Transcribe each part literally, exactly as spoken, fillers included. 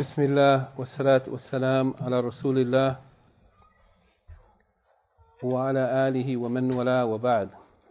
بسم الله والصلاة والسلام على رسول الله وعلى آله ومن والاه وبعد.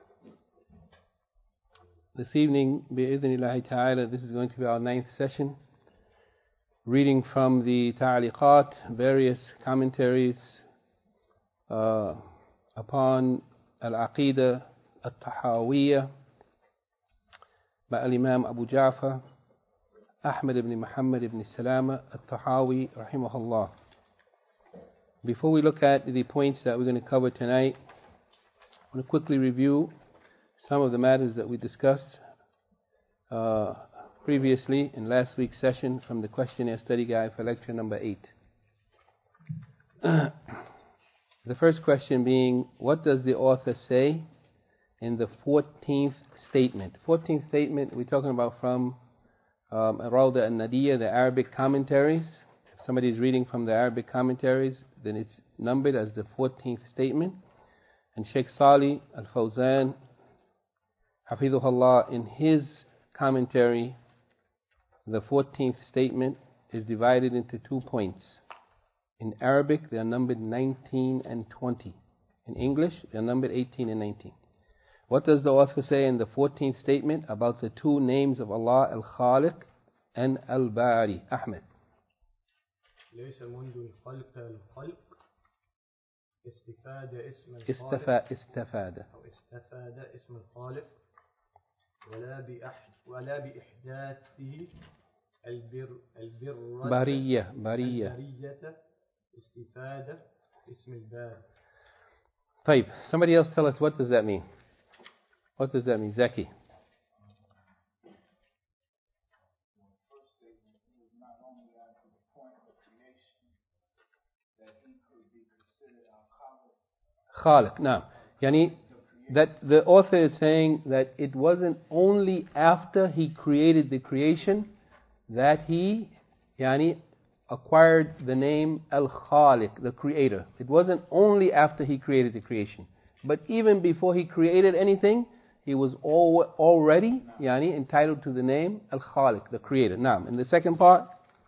This evening, بإذن الله تعالى, this is going to be our ninth session, reading from the Ta'liqat, various commentaries uh, upon Al-Aqidah Al-Tahawiyya by Al-Imam Abu Ja'far Ahmad ibn Muhammad ibn Salama Al-Tahawi rahimahullah. Before we look at the points that we're going to cover tonight, I want to quickly review some of the matters that we discussed uh, previously in last week's session from the questionnaire study guide for lecture number eight. The first question being, what does the author say in the fourteenth statement? fourteenth statement, we're talking about from um, Rawda al-Nadiyya, the Arabic commentaries. If somebody is reading from the Arabic commentaries, then it's numbered as the fourteenth statement. And Sheikh Salih al-Fawzan, Hafidhullah, in his commentary, the fourteenth statement is divided into two points. In Arabic, they are numbered nineteen and twenty. In English, they are numbered eighteen and nineteen. What does the author say in the fourteenth statement about the two names of Allah, Al-Khaliq and Al-Bari? Ahmed. ليس منذ الخلق الخلق استفاد اسم الخالق استفاد أو استفاد اسم الخالق ولا بأحد ولا بإحداثه البر البر برية برية البرية استفاد اسم الباري. طيب, somebody else tell us, what does that mean? What does that mean? Zaki. Khaliq. Now, yani, that the author is saying that it wasn't only after he created the creation that he yani, acquired the name Al-Khaliq, the creator. It wasn't only after he created the creation, but even before he created anything, he was al- already yani, entitled to the name Al-Khaliq, the creator. Now, in the second part,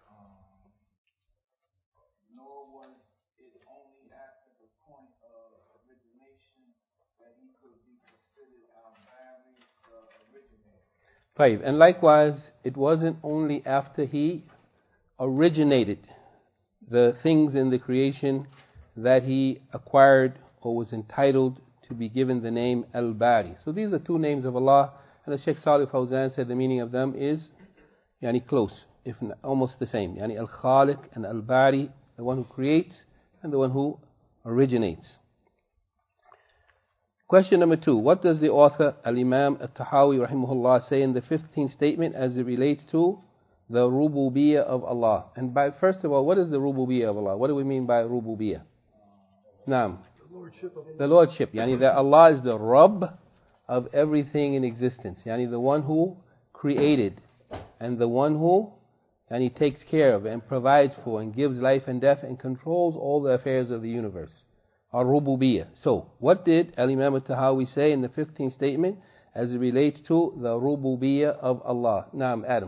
nor was it only after the point of origination that he could be considered Al-Bari, the originator. Right. And likewise, it wasn't only after he originated the things in the creation that he acquired or was entitled to be given the name Al-Bari. So these are two names of Allah, and as Sheikh Salih Fawzan said, the meaning of them is yani close, if not almost the same. Yani Al-Khaliq and Al-Bari, the one who creates and the one who originates. Question number two, what does the author Al-Imam Al-Tahawi rahimahullah say in the fifteenth statement as it relates to the rububiyyah of Allah? And by first of all, what is the rububiyyah of Allah? What do we mean by rububiyyah? Naam. The Lordship. Yani that Allah is the Rabb of everything in existence. Yani the one who created and the one who yani takes care of and provides for and gives life and death and controls all the affairs of the universe. Ar-Rububiyyah. So, what did Al-Imam Al-Tahawi say in the fifteenth statement as it relates to the Rububiyyah of Allah? Naam, Adam.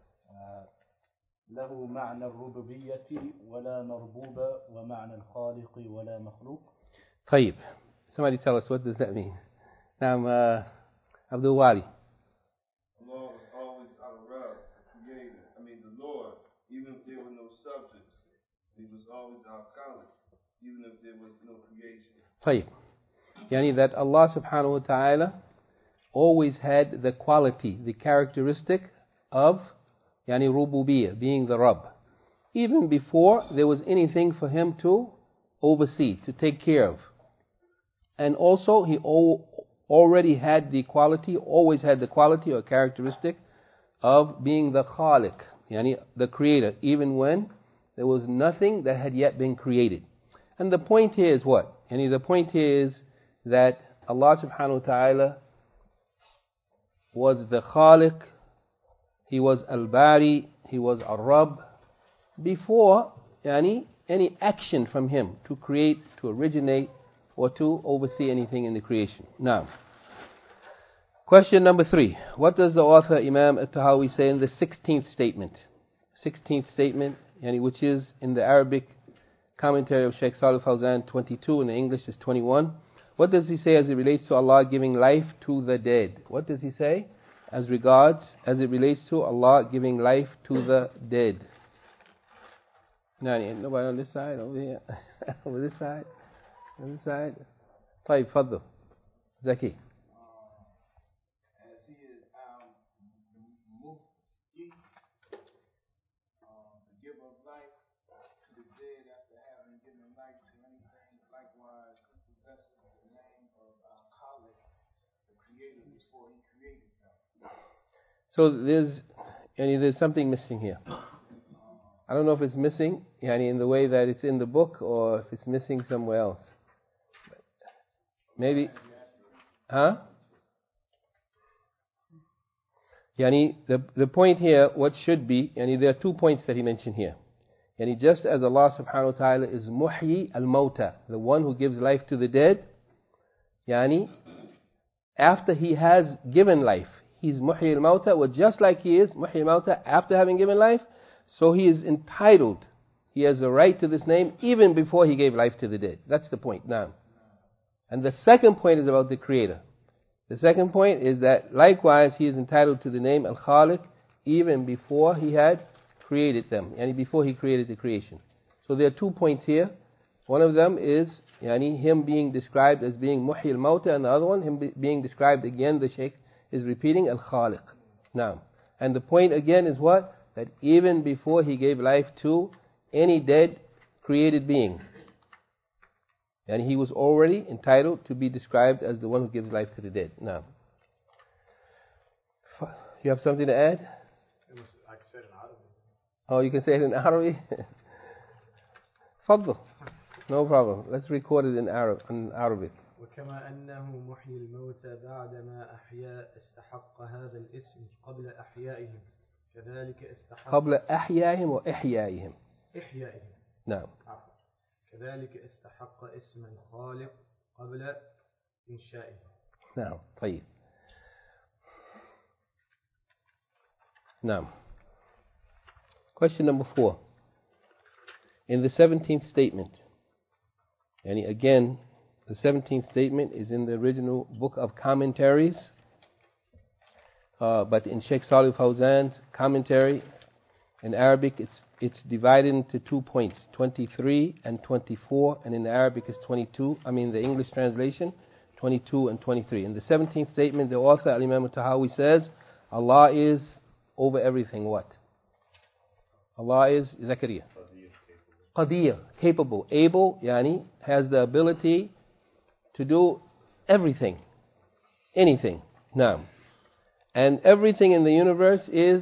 له معنى الربوبية ولا مربوب ومعنى الخالق ولا مخلوق. طيب. Somebody tell us, what does that mean? Naam, uh, Abdul Wali. Allah was always Al-Rabb, the creator. I mean the Lord, even if there were no subjects. He was always Al-Khaliq, even if there was no creation. طيب. Yani that Allah subhanahu wa ta'ala always had the quality, the characteristic of yani rububiyyah, being the Rabb, even before there was anything for him to oversee, to take care of. And also he al- already had the quality, always had the quality or characteristic of being the Khaliq, yani the creator, even when there was nothing that had yet been created. And the point here is what? Yani the point here is that Allah subhanahu wa ta'ala was the Khaliq, He was Al-Bari, He was Al-Rabb, before yani, any action from Him to create, to originate, or to oversee anything in the creation. Now, question number three. What does the author Imam Al-Tahawi say in the sixteenth statement? sixteenth statement yani which is in the Arabic commentary of Shaykh Salih Fawzan twenty-two, in the English is twenty-one. What does he say as it relates to Allah giving life to the dead? What does he say as regards, as it relates to Allah giving life to the dead? Nani, nobody on this side, over here, over this side, on this side. طيب فضل Zaki. As he is our Muhyi, um, the giver of life to the dead after having given life to anything. Likewise, he possesses the name of our Khaliq, the Creator, before he created them. So there's, yani there's something missing here. I don't know if it's missing, yani in the way that it's in the book, or if it's missing somewhere else. Maybe, huh? Yani the the point here, what should be, yani there are two points that he mentioned here. Yani just as Allah subhanahu wa ta'ala is Muhyi al-Mawta, the one who gives life to the dead, yani after he has given life, he's Muhyi al-Mawta, well, just like he is Muhyi al-Mawta after having given life, so he is entitled, he has a right to this name even before he gave life to the dead. That's the point now. And the second point is about the Creator. The second point is that likewise he is entitled to the name Al-Khaliq even before he had created them, yani before he created the creation. So there are two points here. One of them is yani him being described as being Muhyi al-Mawta, and the other one him be, being described again, the Shaykh is repeating Al-Khaliq. Now, and the point again is what? That even before he gave life to any dead created being, and he was already entitled to be described as the one who gives life to the dead. Now, you have something to add? It was, I said in Arabic. Oh, you can say it in Arabic? Fadl. No problem. Let's record it in Arab, in Arabic. وكما أنه محيي الموتى بعدما أحيا استحق هذا الاسم قبل أحيائهم كذلك استحق قبل أحيائهم وإحيائهم. إحيائهم. نعم. كذلك استحق اسم الخالق قبل إنشائه. نعم. طيب. نعم. Question number four. In the seventeenth statement, and again, the seventeenth statement is in the original book of commentaries, uh, but in Shaykh Salih Fawzan's commentary in Arabic, it's it's divided into two points, twenty-three and twenty-four, and in the Arabic it's twenty-two. I mean the English translation, twenty-two and twenty-three. In the seventeenth statement, the author Al-Imam al-Tahawi says, Allah is over everything. What? Allah is Zakaria. Qadir, capable, able, yani has the ability to do everything, anything. Now, and everything in the universe is,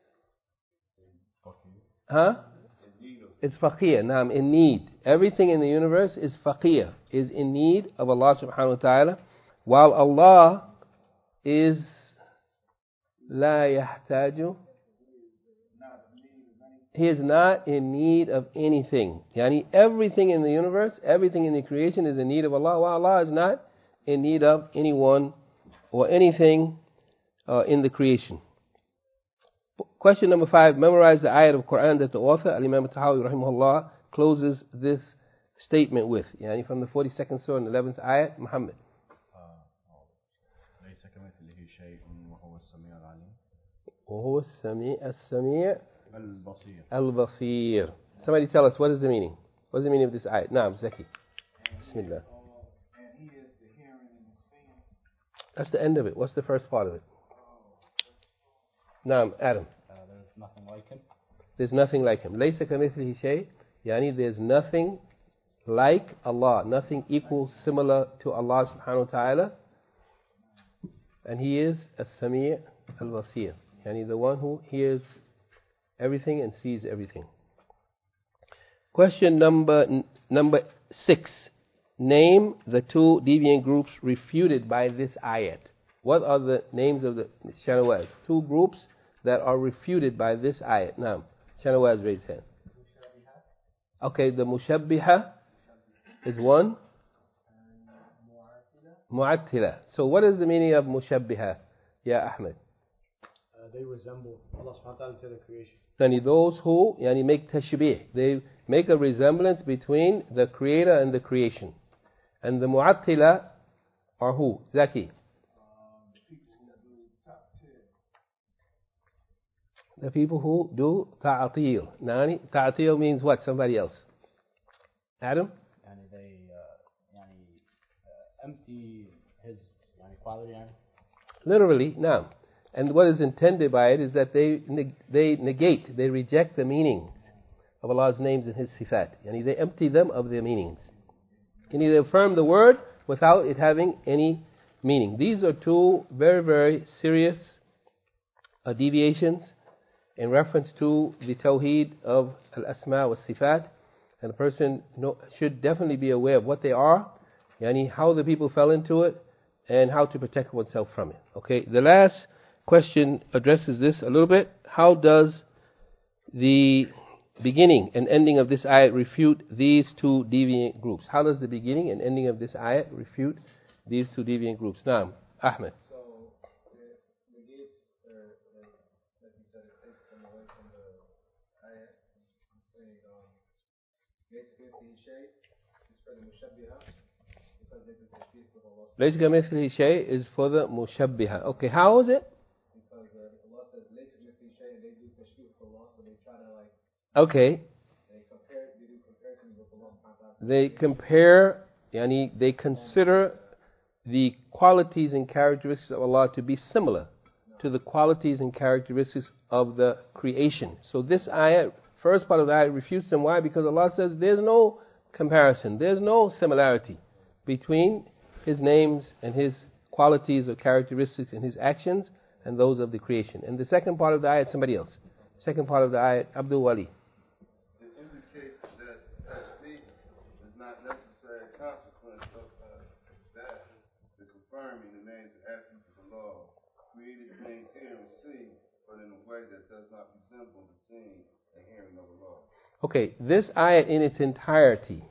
huh? It's faqir. Naam, in need. Everything in the universe is faqir, is in need of Allah subhanahu wa ta'ala, while Allah is la yahtaju. He is not in need of anything. Yani everything in the universe, everything in the creation is in need of Allah, while Allah is not in need of anyone or anything uh, in the creation. Question number five. Memorize the ayat of Quran that the author, Al-Imam al-Tahawi rahimahullah, closes this statement with. Yani from the forty-second surah and eleventh ayat, Muhammad. وهو السميع السميع البصير. Al-Basir. Somebody tell us, what is the meaning? What is the meaning of this ayat? Naam, Zaki. Bismillah. And he is the hearing and the seeing. That's the end of it. What's the first part of it? Naam, Adam. Uh, there's nothing like him. There's nothing like him. لَيْسَ كَمِثْلِهِ شَيْءٍ. Yani there's nothing like Allah. Nothing equal, similar to Allah subhanahu wa ta'ala. And He is As-Sami' Al-Basir. Yani the one who hears everything and sees everything. Question number number six. Name the two deviant groups refuted by this ayat. What are the names of the Shanawaz? Two groups that are refuted by this ayat. Now, Shanawaz, raise hand. Okay, the Mushabbiha is one. Mu'attila. So what is the meaning of Mushabbiha? Ya Ahmed. Uh, they resemble Allah subhanahu wa ta'ala to the creation. Yani those who yani make tashbih, they make a resemblance between the creator and the creation. And the mu'attila are who? Zaki. The people who do ta'atil. Nani? Ta'atil means what? Somebody else. Adam? Yani they uh, yani, uh, empty his yani, quality. Yani. Literally, now. And what is intended by it is that they neg- they negate, they reject the meaning of Allah's names and His sifat. Yani they empty them of their meanings. And they affirm the word without it having any meaning. These are two very, very serious uh, deviations in reference to the tawheed of al-asma wa sifat. And a person know, should definitely be aware of what they are, yani how the people fell into it, and how to protect oneself from it. Okay, the last question addresses this a little bit. How does the beginning and ending of this ayat refute these two deviant groups? How does the beginning and ending of this ayat refute these two deviant groups? Now, Ahmed. So, it negates, or like, like you said, it takes them away from the ayat. Saying, um, basically, the shay is for the mushabbiha, because they do tashbih with Allah. ليس كمثله شيء is for the mushabbiha. Okay, how is it? Because uh, Allah says, ليس كمثله شيء, and they do tashbih with Allah, so they try to like, Okay. they compare, they do comparisons with Allah. They compare, yani they consider the qualities and characteristics of Allah to be similar to the qualities and characteristics of the creation. So this ayat, first part of the ayat refutes them. Why? Because Allah says there's no comparison, there's no similarity between His names and His qualities or characteristics and His actions and those of the creation. And the second part of the ayat, somebody else. Second part of the ayat, Abdul Wali. It indicates that tasbih is not necessarily a consequence of uh, that, the confirming the names and attributes of Allah, created things here and see, but in a way that does not resemble the seeing and hearing of Allah. Okay, this ayat in its entirety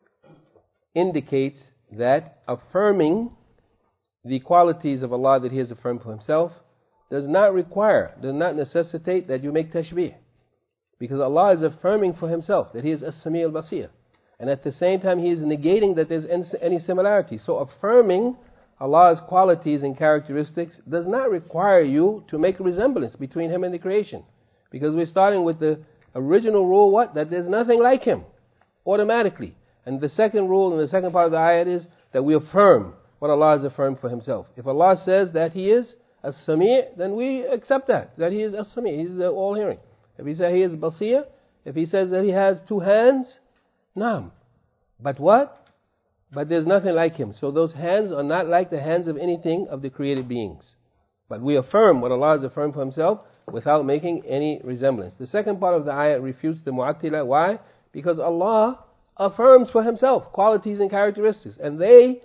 indicates that affirming the qualities of Allah that He has affirmed for Himself does not require, does not necessitate that you make tashbih. Because Allah is affirming for Himself that He is as-Sami' al-Basir. And at the same time He is negating that there's any similarity. So affirming Allah's qualities and characteristics does not require you to make a resemblance between Him and the creation. Because we're starting with the original rule, what? That there's nothing like Him, automatically. And the second rule in the second part of the ayat is that we affirm what Allah has affirmed for Himself. If Allah says that He is as-Sami', then we accept that, that He is as-Sami', He's the all-hearing. If He says He is Basir, if He says that He has two hands, naam. But what? But there's nothing like Him. So those hands are not like the hands of anything of the created beings. But we affirm what Allah has affirmed for Himself without making any resemblance. The second part of the ayat refutes the mu'attila. Why? Because Allah affirms for Himself qualities and characteristics. And they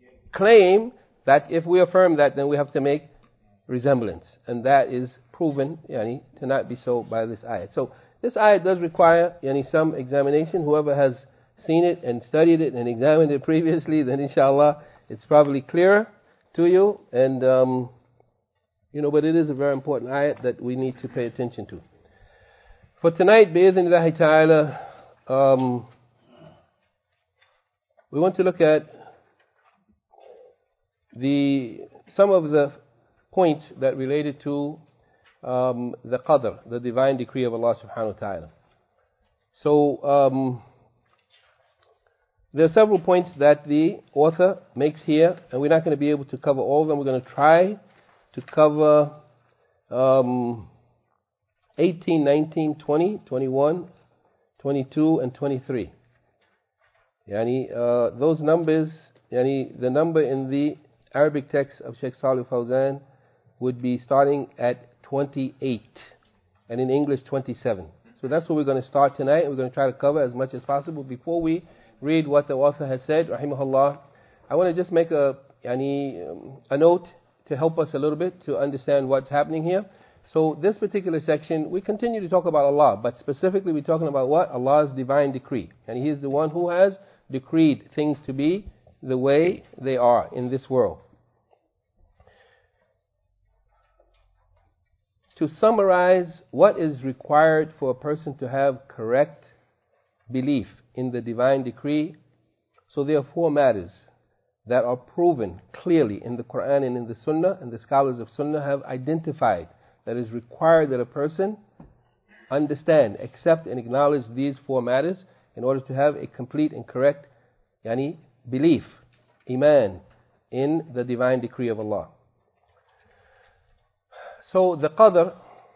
claim that if we affirm that, then we have to make resemblance. And that is proven yani, to not be so by this ayat. So this ayat does require yani, some examination. Whoever has seen it and studied it and examined it previously, then inshallah it's probably clearer to you. And um, you know, but it is a very important ayat that we need to pay attention to. For tonight, bi'idhnillahi ta'ala, um, we want to look at the some of the points that related to um, the qadr, the divine decree of Allah subhanahu wa ta'ala. So um, there are several points that the author makes here, and we're not going to be able to cover all of them. We're going to try to cover um, eighteen, nineteen, twenty, twenty-one, twenty-two, and twenty-three. Yani, uh, those numbers, yani, the number in the Arabic text of Sheikh Salih Fawzan would be starting at twenty-eight, and in English twenty-seven. So that's what we're going to start tonight, and we're going to try to cover as much as possible. Before we read what the author has said, rahimahullah, I want to just make a, yani, um, a note to help us a little bit to understand what's happening here. So this particular section, we continue to talk about Allah, but specifically we're talking about what? Allah's divine decree. And He is the one who has decreed things to be the way they are in this world. to summarize what is required for a person to have correct belief in the divine decree. So there are four matters that are proven clearly in the Quran and in the Sunnah, and the scholars of Sunnah have identified that is required that a person understand, accept and acknowledge these four matters in order to have a complete and correct yani, belief, iman, in the divine decree of Allah. So the qadr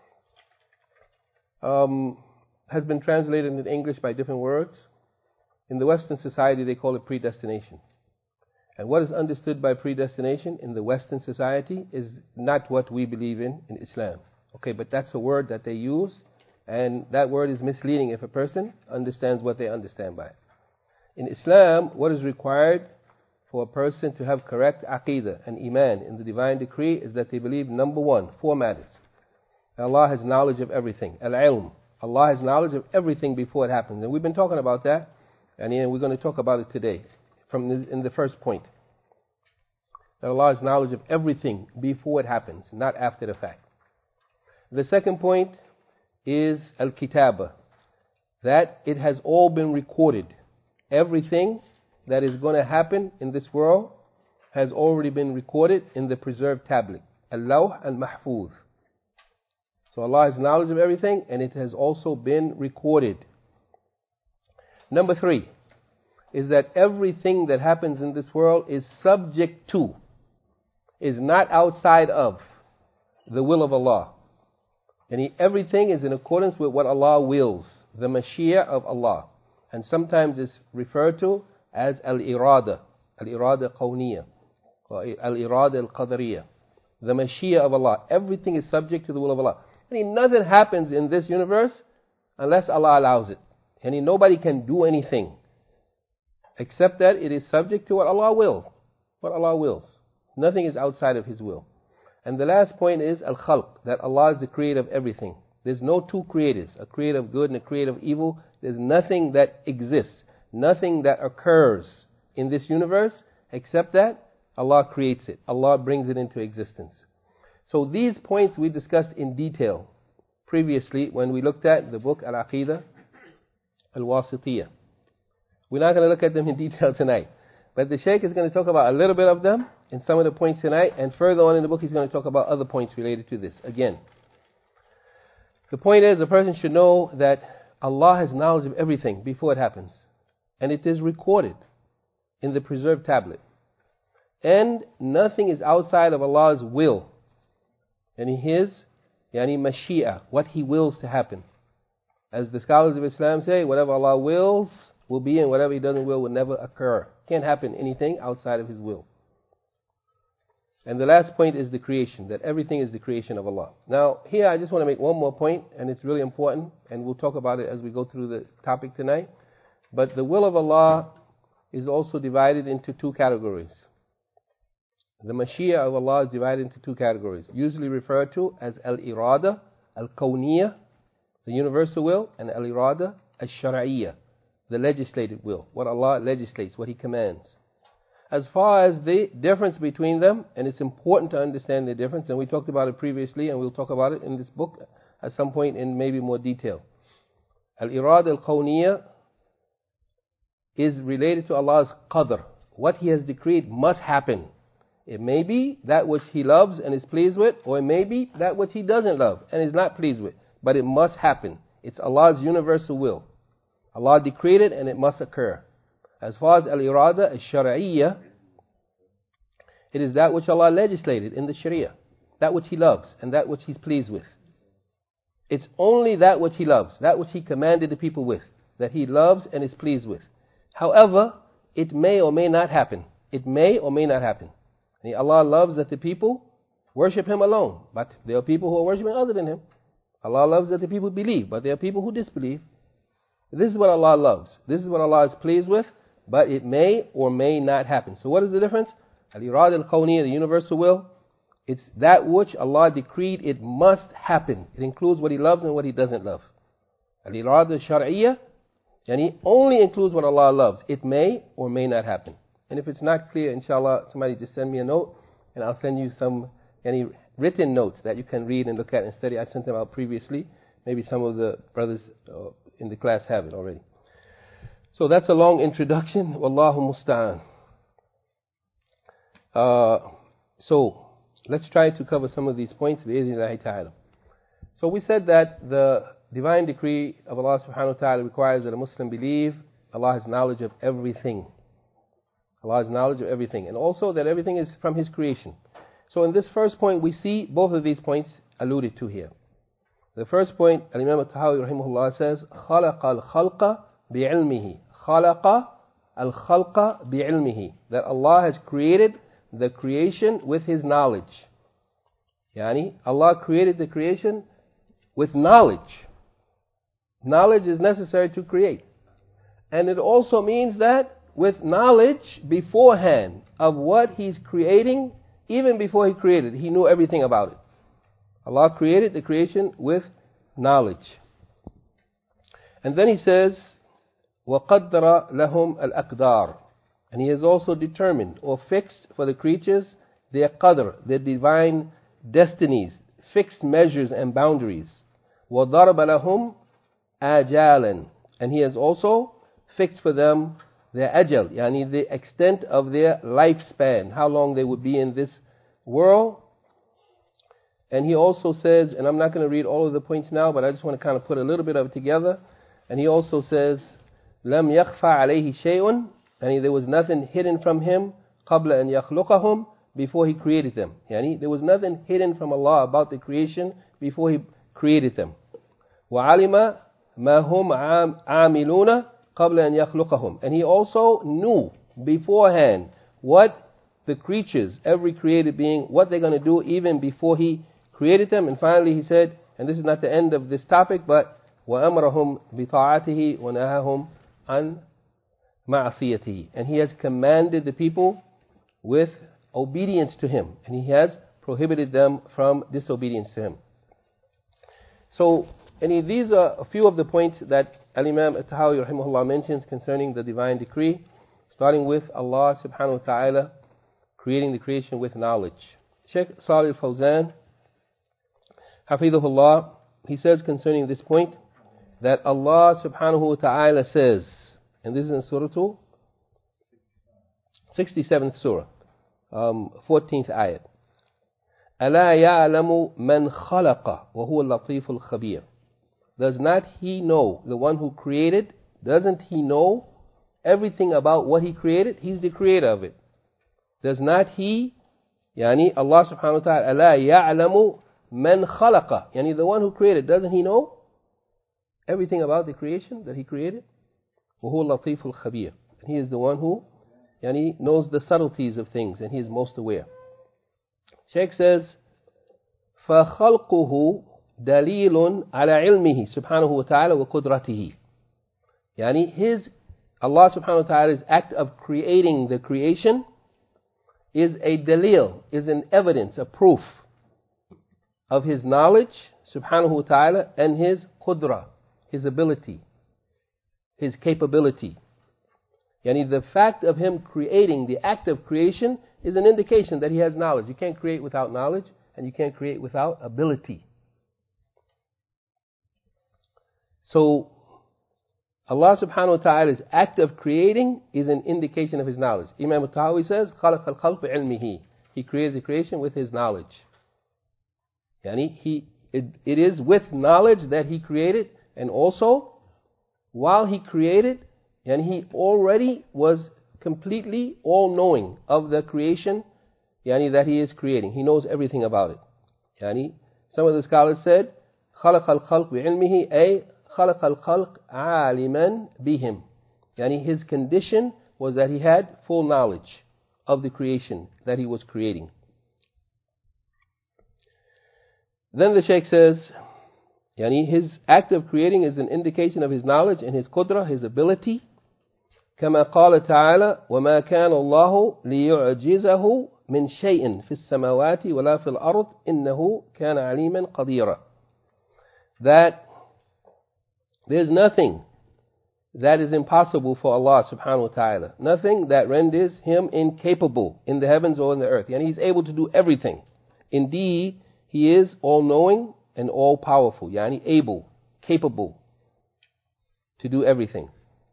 um, has been translated in English by different words. In the Western society they call it predestination. And what is understood by predestination in the Western society is not what we believe in in Islam. Okay, but that's a word that they use, and that word is misleading if a person understands what they understand by it. In Islam, what is required for a person to have correct aqidah and iman in the divine decree is that they believe, number one, four matters. Allah has knowledge of everything. Al-ilm. Allah has knowledge of everything before it happens. And we've been talking about that, and we're going to talk about it today from the, in the first point. That Allah has knowledge of everything before it happens, not after the fact. The second point is al-kitaba, that it has all been recorded. Everything that is going to happen in this world has already been recorded in the preserved tablet, al-lawh al-mahfuz. So Allah has knowledge of everything, and it has also been recorded. Number three is that everything that happens in this world is subject to, is not outside of the will of Allah. And everything is in accordance with what Allah wills, the Mashiach of Allah. And sometimes it's referred to as al-irada, al-irada qawniya, or al-irada al-qadariyya, the Mashiach of Allah. Everything is subject to the will of Allah. I mean, nothing happens in this universe unless Allah allows it. I mean, nobody can do anything except that it is subject to what Allah wills. What Allah wills. Nothing is outside of His will. And the last point is al-khalq, that Allah is the creator of everything. There's no two creators, a creator of good and a creator of evil. There's nothing that exists, nothing that occurs in this universe except that Allah creates it. Allah brings it into existence. So these points we discussed in detail previously when we looked at the book Al-Aqidah Al-Wasitiyah. We're not going to look at them in detail tonight, but the Shaykh is going to talk about a little bit of them in some of the points tonight, and further on in the book he's going to talk about other points related to this. Again, the point is a person should know that Allah has knowledge of everything before it happens, and it is recorded in the preserved tablet. And nothing is outside of Allah's will, and His yani Mashiach, what He wills to happen. As the scholars of Islam say, whatever Allah wills will be, and whatever He doesn't will will never occur. Can't happen anything outside of His will. And the last point is the creation, that everything is the creation of Allah. Now, here I just want to make one more point, and it's really important, and we'll talk about it as we go through the topic tonight. But the will of Allah is also divided into two categories. The Mashiach of Allah is divided into two categories, usually referred to as Al-Irada, Al-Kawniyah, the universal will, and Al-Irada, Al-Shar'iyyah, the legislated will, what Allah legislates, what He commands. As far as the difference between them, and it's important to understand the difference, and we talked about it previously, and we'll talk about it in this book at some point in maybe more detail. Al-Irada Al-Kawniyah is related to Allah's qadr. What He has decreed must happen. It may be that which He loves and is pleased with, or it may be that which He doesn't love and is not pleased with. But it must happen. It's Allah's universal will. Allah decreed it and it must occur. As far as Al-Irada Al-Shar'iyyah, it is that which Allah legislated in the Sharia, that which He loves and that which He's pleased with. It's only that which He loves, that which He commanded the people with, that He loves and is pleased with. However, it may or may not happen. It may or may not happen. And Allah loves that the people worship Him alone, but there are people who are worshiping other than Him. Allah loves that the people believe, but there are people who disbelieve. This is what Allah loves. This is what Allah is pleased with, but it may or may not happen. So what is the difference? Al-Irada Al-Kawniyah, the universal will, it's that which Allah decreed it must happen. It includes what He loves and what He doesn't love. Al-Irada Al-Shar'iyyah, and He only includes what Allah loves. It may or may not happen. And if it's not clear, inshallah, somebody just send me a note, and I'll send you some any written notes that you can read and look at and study. I sent them out previously. Maybe some of the brothers uh, in the class have it already. So that's a long introduction. Wallahu musta'an. Uh, so let's try to cover some of these points. Bi'idhnillahi ta'ala. So we said that the divine decree of Allah subhanahu wa ta'ala requires that a Muslim believe Allah has knowledge of everything. Allah has knowledge of everything. And also that everything is from His creation. So in this first point, we see both of these points alluded to here. The first point, Al-Imam Al-Tahawi rahimahullah says, خَلَقَ الْخَلْقَ بِعِلْمِهِ خَلَقَ الْخَلْقَ بِعِلْمِهِ. That Allah has created the creation with His knowledge. Yani, Allah created the creation with knowledge. Knowledge is necessary to create. And it also means that with knowledge beforehand of what He's creating, even before He created, He knew everything about it. Allah created the creation with knowledge. And then He says, وَقَدَّرَ لَهُمْ الْأَقْدَارِ. And He has also determined or fixed for the creatures their qadr, their divine destinies, fixed measures and boundaries. وَضَرَبَ لَهُمْ آجَالًا. And He has also fixed for them their ajal, yani the extent of their lifespan, how long they would be in this world. And He also says, and I'm not going to read all of the points now, but I just want to kind of put a little bit of it together. And He also says, لَمْ يَخْفَى عَلَيْهِ شَيْءٌ. And there was nothing hidden from Him, قَبْلَ أَنْ يَخْلُقَهُمْ, before He created them. Yani there was nothing hidden from Allah about the creation before He created them. وَعَلِمَ مَا هُمْ عَامِلُونَ قَبْلَ أَنْ يَخْلُقَهُمْ. And He also knew beforehand what the creatures, every created being, what they're going to do even before He created them. And finally He said, and this is not the end of this topic, but وَأَمْرَهُمْ بِطَاعَتِهِ وَنَهَاهُمْ عَنْ مَعْصِيَتِهِ. And He has commanded the people with obedience to Him, and He has prohibited them from disobedience to Him. So, and these are a few of the points that Al-Imam Al-Tahawi rahimahullah mentions concerning the divine decree, starting with Allah subhanahu wa ta'ala creating the creation with knowledge. Shaykh Salih Al-Fawzan, hafidhahullah, he says concerning this point that Allah subhanahu wa ta'ala says, and this is in Surah two, sixty-seventh Surah, um, fourteenth ayat. أَلَا يَعْلَمُ مَنْ خَلَقَ وَهُوَ اللَّطِيفُ الْخَبِيرُ. Does not He know, the one who created, doesn't He know everything about what He created? He's the creator of it. Does not He, yani Allah subhanahu wa ta'ala, أَلَا يَعْلَمُ مَنْ خَلَقَ, yani the one who created, doesn't He know everything about the creation that He created? وَهُوَ اللَّطِيفُ الْخَبِيرُ. And He is the one who yani knows the subtleties of things, and He is most aware. Shaykh says, فَخَلْقُهُ دَلِيلٌ عَلَى عِلْمِهِ سُبْحَانَهُ وَتَعَالَى وَقُدْرَتِهِ. Yani His, Allah subhanahu wa ta'ala's act of creating the creation is a dalil, is an evidence, a proof of His knowledge, subhanahu wa ta'ala, and His qudra, His ability, His capability. Yani the fact of Him creating, the act of creation, is an indication that He has knowledge. You can't create without knowledge, and you can't create without ability. So, Allah subhanahu wa ta'ala's act of creating is an indication of His knowledge. Imam Al-Tahawi says, خَلَقَ الْخَلْقَ بِعِلْمِهِ. He created the creation with His knowledge. Yani he, it, it is with knowledge that He created, and also, while He created, and He already was completely all-knowing of the creation yani, that He is creating. He knows everything about it. Yani, some of the scholars said, خَلَقَ الْخَلْقِ بِعِلْمِهِ أي خَلَقَ الْخَلْقِ عَالِمًا بِهِمْ. Yani His condition was that He had full knowledge of the creation that He was creating. Then the Shaykh says, yani His act of creating is an indication of His knowledge and His qudra, His ability. كما قال تعالى وما كان الله ليعجزه من شيء في السماوات ولا في الأرض إنه كان عليما قديرا. That there's nothing that is impossible for Allah subhanahu wa ta'ala. Nothing that renders Him incapable in the heavens or in the earth. And He's able to do everything. Indeed, He is all-knowing and all-powerful, yani able, capable to do everything.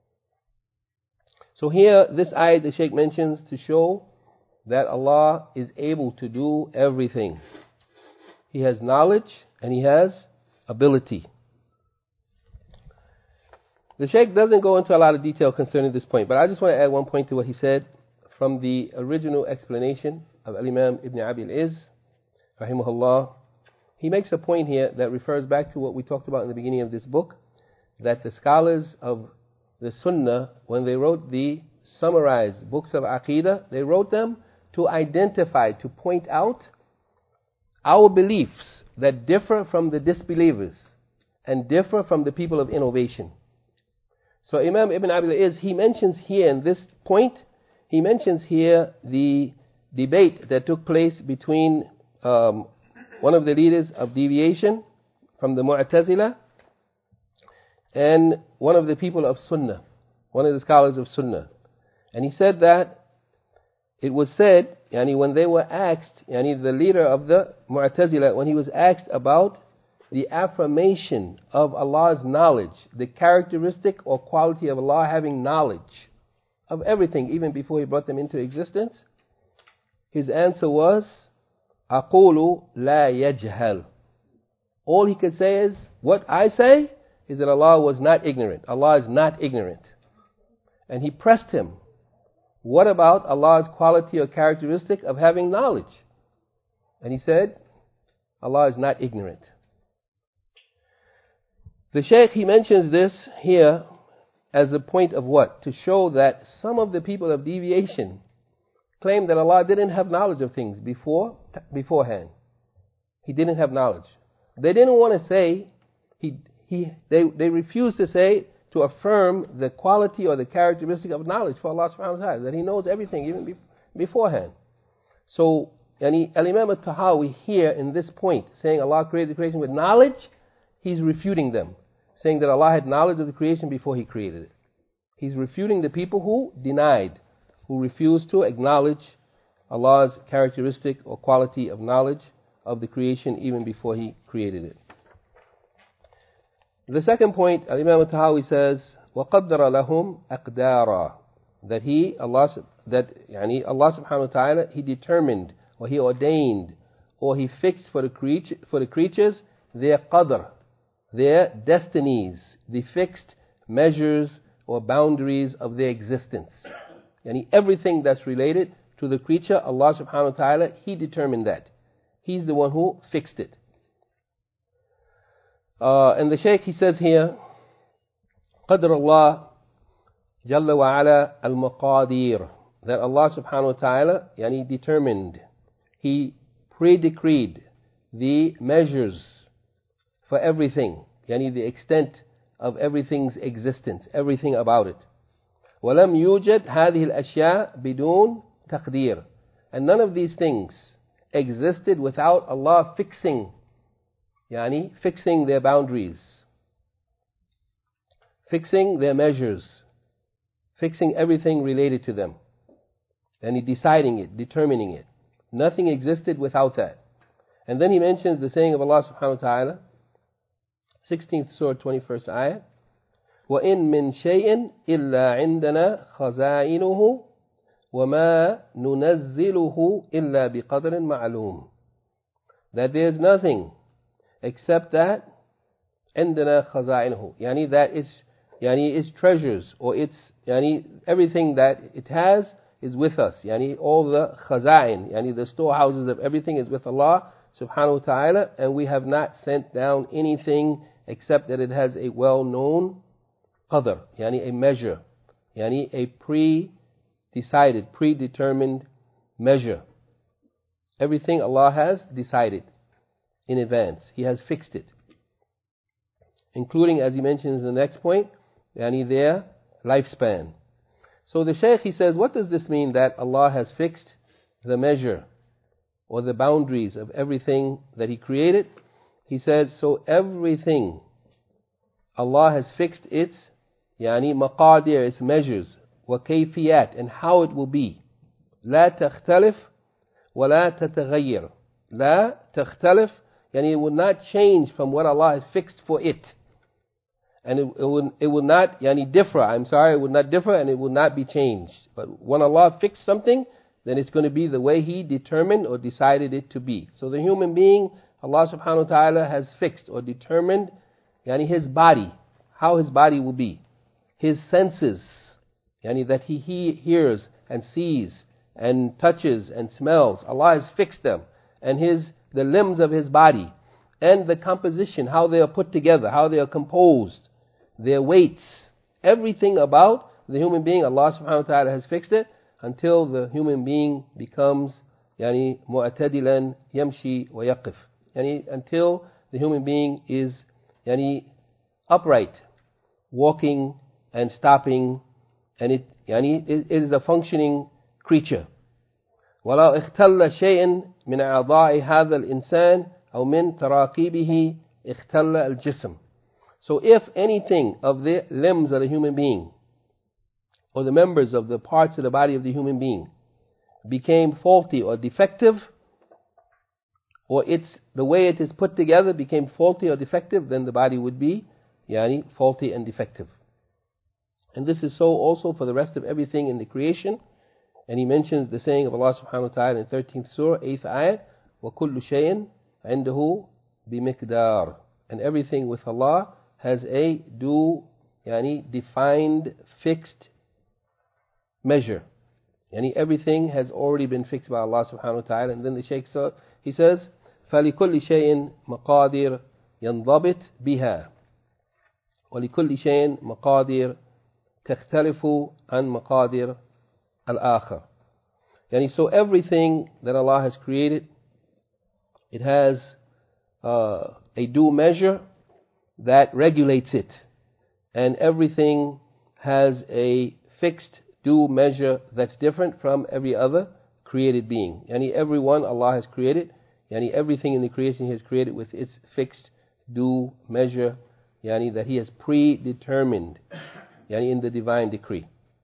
So here, this ayat the Shaykh mentions to show that Allah is able to do everything. He has knowledge and He has ability. The Shaykh doesn't go into a lot of detail concerning this point, but I just want to add one point to what he said from the original explanation of Al-Imam Ibn Abi al-Izz, rahimahullah. He makes a point here that refers back to what we talked about in the beginning of this book, that the scholars of the Sunnah, when they wrote the summarized books of Aqidah, they wrote them to identify, to point out our beliefs that differ from the disbelievers and differ from the people of innovation. So Imam Ibn Abi al-Izz, he mentions here in this point, he mentions here the debate that took place between um, one of the leaders of deviation from the Mu'tazila and one of the people of Sunnah, one of the scholars of Sunnah. And he said that it was said, yani when they were asked, yani the leader of the Mu'tazila, when he was asked about the affirmation of Allah's knowledge, the characteristic or quality of Allah having knowledge of everything, even before He brought them into existence, his answer was, أقول لا يجهل. All he could say is, what I say is that Allah was not ignorant. Allah is not ignorant. And he pressed him, what about Allah's quality or characteristic of having knowledge? And he said, Allah is not ignorant. The Shaykh, he mentions this here as a point of what? To show that some of the people of deviation claim that Allah didn't have knowledge of things before, beforehand. He didn't have knowledge. They didn't want to say, he, he, they, they refused to say, to affirm the quality or the characteristic of knowledge for Allah subhanahu wa ta'ala, that He knows everything even be, beforehand. So, yani, Al-Imam al-Tahawi here in this point, saying Allah created the creation with knowledge, he's refuting them, saying that Allah had knowledge of the creation before He created it. He's refuting the people who denied, who refused to acknowledge Allah's characteristic or quality of knowledge of the creation even before He created it. The second point, Al-Imam al-Tahawi says, وَقَدَّرَ لَهُمْ أَقْدَارًا, that He, Allah, that yani Allah subhanahu wa ta'ala, He determined, or He ordained, or He fixed for the, creature, for the creatures their qadr, their destinies, the fixed measures or boundaries of their existence. Yani everything that's related to the creature, Allah subhanahu wa ta'ala, He determined that. He's the one who fixed it. Uh, and the Shaykh, he says here, قدر الله جل وعلا المقادير, that Allah subhanahu wa ta'ala, yani determined, He pre-decreed the measures for everything, yani the extent of everything's existence, everything about it. وَلَمْ يُوجد هذه الْأَشْيَاء بدون تقدير, and none of these things existed without Allah fixing, yani fixing their boundaries, fixing their measures, fixing everything related to them, and deciding it, determining it. Nothing existed without that. And then he mentions the saying of Allah subhanahu wa ta'ala, sixteenth surah, twenty-first ayah, وَإِن مِّن شَيْءٍ إِلَّا عِندَنَا خَزَائِنُهُ وَمَا نُنَزِّلُهُ إِلَّا بِقَدْرٍ مَعْلُومٍ, that there is nothing except that عندنا خزائنه, yani that is, yani its treasures, or its, yani everything that it has is with us, yani all the khazain, yani the storehouses of everything is with Allah subhanahu wa ta'ala, and we have not sent down anything except that it has a well-known qadr, yani a measure, yani a pre-decided, predetermined measure. Everything Allah has decided in advance. He has fixed it, including, as he mentions in the next point, yani their lifespan. So the Shaykh, he says, what does this mean that Allah has fixed the measure or the boundaries of everything that He created? He says, so everything, Allah has fixed its yani maqadir, its measures, wa kayfiyat, and how it will be. لا تختلف ولا تتغير, لا تختلف, يعني it will not change from what Allah has fixed for it. And it, it, will, it will not يعني differ, I'm sorry, it will not differ and it will not be changed. But when Allah fixed something, then it's going to be the way He determined or decided it to be. So the human being, Allah subhanahu wa ta'ala has fixed or determined yani his body, how his body will be. His senses, yani that he, he hears and sees and touches and smells. Allah has fixed them. And his the limbs of his body and the composition, how they are put together, how they are composed, their weights, everything about the human being, Allah subhanahu wa ta'ala has fixed it until the human being becomes yani mu'tadilan yamshi wa yaqif. Yani until the human being is yani upright, walking and stopping, and it yani it, it is a functioning creature. وَلَوْ اختل شيء من أعضاء هذا الإنسان أو من تراكيبه اختل الجسم. So if anything of the limbs of the human being or the members of the parts of the body of the human being became faulty or defective, or it's the way it is put together became faulty or defective, then the body would be yani faulty and defective. And this is so also for the rest of everything in the creation. And he mentions the saying of Allah subhanahu wa ta'ala in thirteenth surah, eighth ayat, وَكُلُّ شَيْءٍ عِنْدَهُ بِمِقْدَارٍ. And everything with Allah has a due, yani defined, fixed measure. Yani everything has already been fixed by Allah subhanahu wa ta'ala. And then the Shaykh said, he says, فَلِكُلِّ شَيْءٍ مَقَادِرٍ يَنْضَبِطْ بِهَا وَلِكُلِّ شَيْءٍ مَقَادِرٍ تَخْتَلِفُ عَنْ مَقَادِرٍ al-akhir. Yani so everything that Allah has created, it has uh, a due measure that regulates it. And everything has a fixed due measure that's different from every other created being. Yani everyone Allah has created, yani everything in the creation He has created with its fixed due measure, yani that He has predetermined, yani in the divine decree.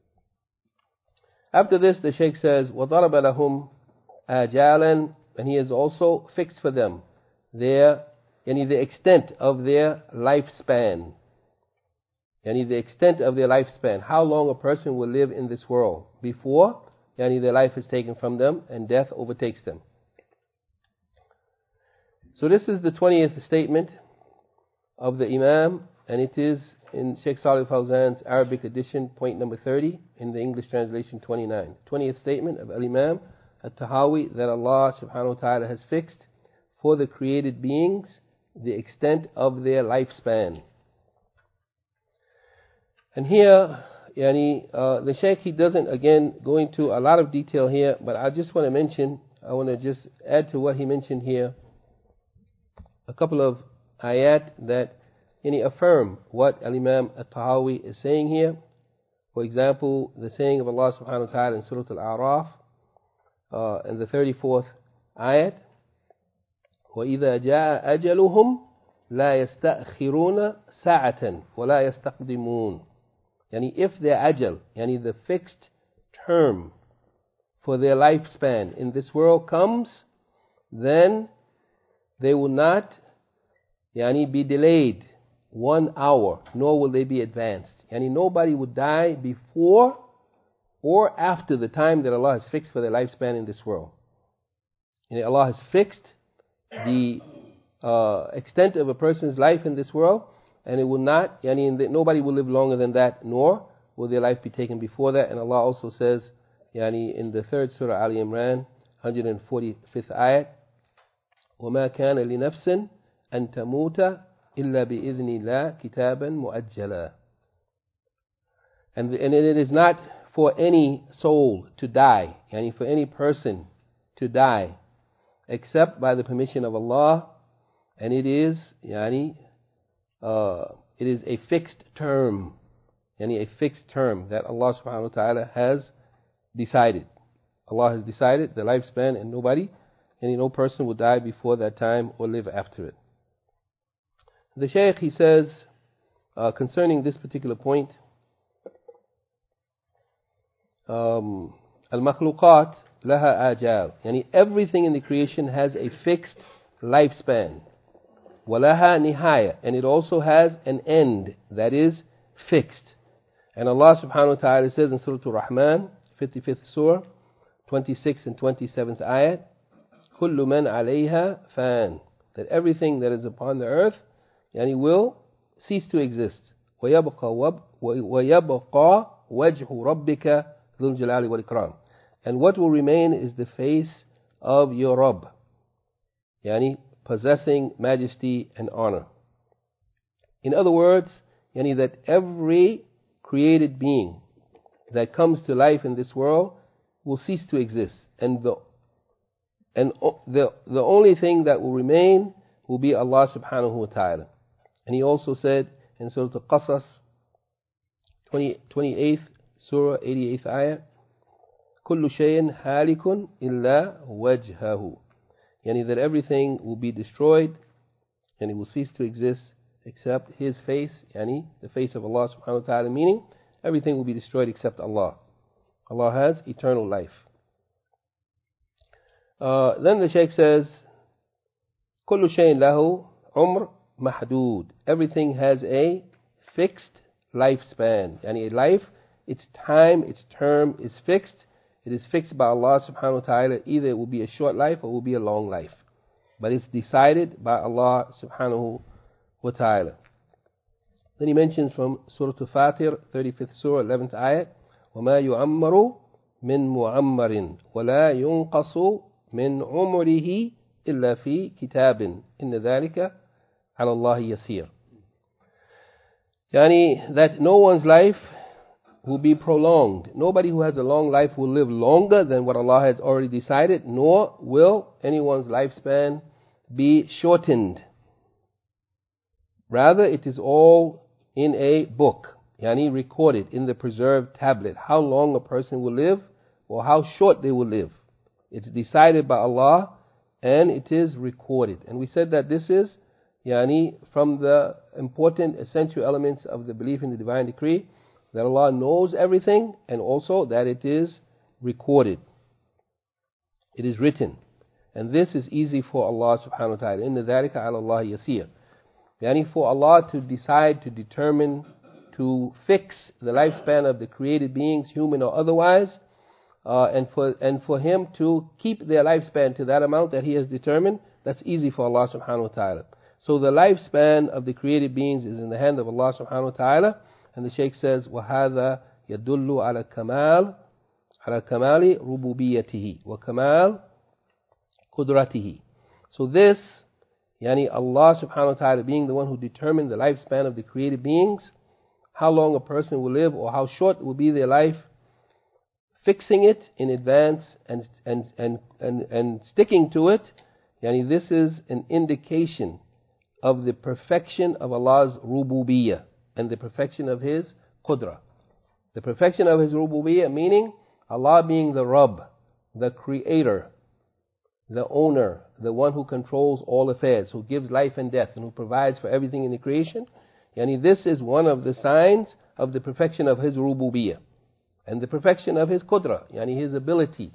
After this, the Shaykh says, وَضَرَبَ لَهُمْ آجَالًا, and He has also fixed for them their, yani the extent of their lifespan. Yani the extent of their lifespan, how long a person will live in this world before yani their life is taken from them and death overtakes them. So this is the twentieth statement of the Imam, and it is in Shaykh Salih Fawzan's Arabic edition, point number thirty, in the English translation twenty-nine. twentieth statement of Al-Imam At-Tahawi, that Allah subhanahu wa ta'ala has fixed for the created beings the extent of their lifespan. And here, yani, uh, the Shaykh, he doesn't again go into a lot of detail here, but I just want to mention, I want to just add to what he mentioned here, a couple of ayat that yani affirm what Al-Imam At-Tahawi is saying here. For example, the saying of Allah subhanahu wa ta'ala in Surah Al-A'raf, uh, in the thirty-fourth ayat, وَإِذَا جَاءَ أَجَلُهُمْ لَا يَسْتَأْخِرُونَ سَاعَةً وَلَا يَسْتَقْدِمُونَ. Yani if their ajal, yani the fixed term for their lifespan in this world comes, then they will not yani be delayed one hour, nor will they be advanced. Yani nobody would die before or after the time that Allah has fixed for their lifespan in this world. Yani Allah has fixed the uh, extent of a person's life in this world, and it will not, yani the, nobody will live longer than that, nor will their life be taken before that. And Allah also says, yani in the third surah Ali Imran, one hundred forty-fifth ayat, وَمَا كَانَ لِنَفْسٍ أَن تَمُوتَ إِلَّا بِإِذْنِ اللَّهِ كِتَابًا مُؤَجَّلًا. And, and it is not for any soul to die, yani for any person to die, except by the permission of Allah, and it is, yani, uh, it is a fixed term, yani a fixed term that Allah subhanahu wa ta'ala has decided. Allah has decided the lifespan, and nobody, yani no person will die before that time or live after it. The Shaykh, he says, uh, concerning this particular point, um, al-makhluqat لها آجال. Yani everything in the creation has a fixed lifespan. وَلَهَا نِهَايَةٌ. And it also has an end that is fixed. And Allah subhanahu wa ta'ala says in Surah Al-Rahman, fifty-fifth Surah, twenty-sixth and twenty-seventh ayat, كُلُّ مَنْ عَلَيْهَا فَانٍ. That everything that is upon the earth yani, will cease to exist. وَيَبْقَى, وب, وَيَبْقَى وَجْهُ رَبِّكَ ذُو الْجَلَالِ وَالْإِكْرَامِ. And what will remain is the face of your Rabb, yani, possessing majesty and honor. In other words, yani, that every created being that comes to life in this world will cease to exist, and the and the the only thing that will remain will be Allah subhanahu wa ta'ala. And He also said in Surah Al-Qasas, twenty-eighth Surah, eighty-eighth ayah, كُلُّ شَيْءٍ هَالِكٌ إِلَّا وَجْهَهُ. Yani that everything will be destroyed and it will cease to exist except His face, yani the face of Allah subhanahu wa ta'ala, meaning everything will be destroyed except Allah. Allah has eternal life. Uh, then the Shaykh says, كُلُّ شَيْءٍ لَهُ عُمْرٌ مَحْدُودٌ. Everything has a fixed lifespan. Yani a life, its time, its term is fixed. It is fixed by Allah subhanahu wa ta'ala. Either it will be a short life or it will be a long life. But it's decided by Allah subhanahu wa ta'ala. Then he mentions from Surah Al-Fatir, thirty-fifth Surah, eleventh ayat, وَمَا يُعَمَّرُ مِن مُعَمَّرٍ وَلَا يُنْقَصُ مِنْ عُمُرِهِ إِلَّا فِي كِتَابٍ إِنَّ ذَلِكَ عَلَى اللَّهِ يَسِيرٌ. Yani that no one's life will be prolonged. Nobody who has a long life will live longer than what Allah has already decided, nor will anyone's lifespan be shortened. Rather, it is all in a book, yani recorded in the preserved tablet, how long a person will live or how short they will live. It's decided by Allah and it is recorded. And we said that this is yani from the important essential elements of the belief in the divine decree, that Allah knows everything and also that it is recorded. It is written. And this is easy for Allah subhanahu wa ta'ala. إِنَّ ذَلِكَ عَلَى اللَّهِ يَسِيرٌ. Yani for Allah to decide, to determine, to fix the lifespan of the created beings, human or otherwise, uh, and for and for Him to keep their lifespan to that amount that He has determined, that's easy for Allah subhanahu wa ta'ala. So the lifespan of the created beings is in the hand of Allah subhanahu wa ta'ala. And the Shaykh says, وَهَذَا يَدُلُّ عَلَى كَمَالِ عَلَى كَمَالِ رُبُوبِيَّتِهِ وَكَمَالِ قُدْرَتِهِ. So this, yani Allah subhanahu wa ta'ala being the one who determined the lifespan of the created beings, how long a person will live or how short will be their life, fixing it in advance and and and and, and sticking to it, yani this is an indication of the perfection of Allah's rububiyyah and the perfection of His qudra. The perfection of His rububiyyah, meaning Allah being the Rabb, the creator, the owner, the one who controls all affairs, who gives life and death, and who provides for everything in the creation. Yani this is one of the signs of the perfection of His rububiyyah and the perfection of His qudra, yani His ability.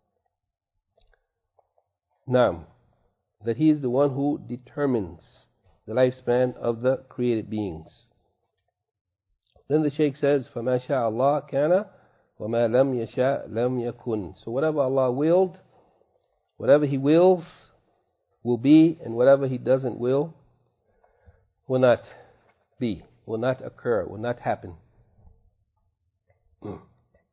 Naam, that He is the one who determines the lifespan of the created beings. Then the Shaykh says, فَمَا شَاءَ اللَّهُ كَانَ وَمَا لَمْ يَشَاء لَمْ يَكُنْ. So whatever Allah willed, whatever He wills will be, and whatever He doesn't will will not be, will not occur, will not happen. Mm.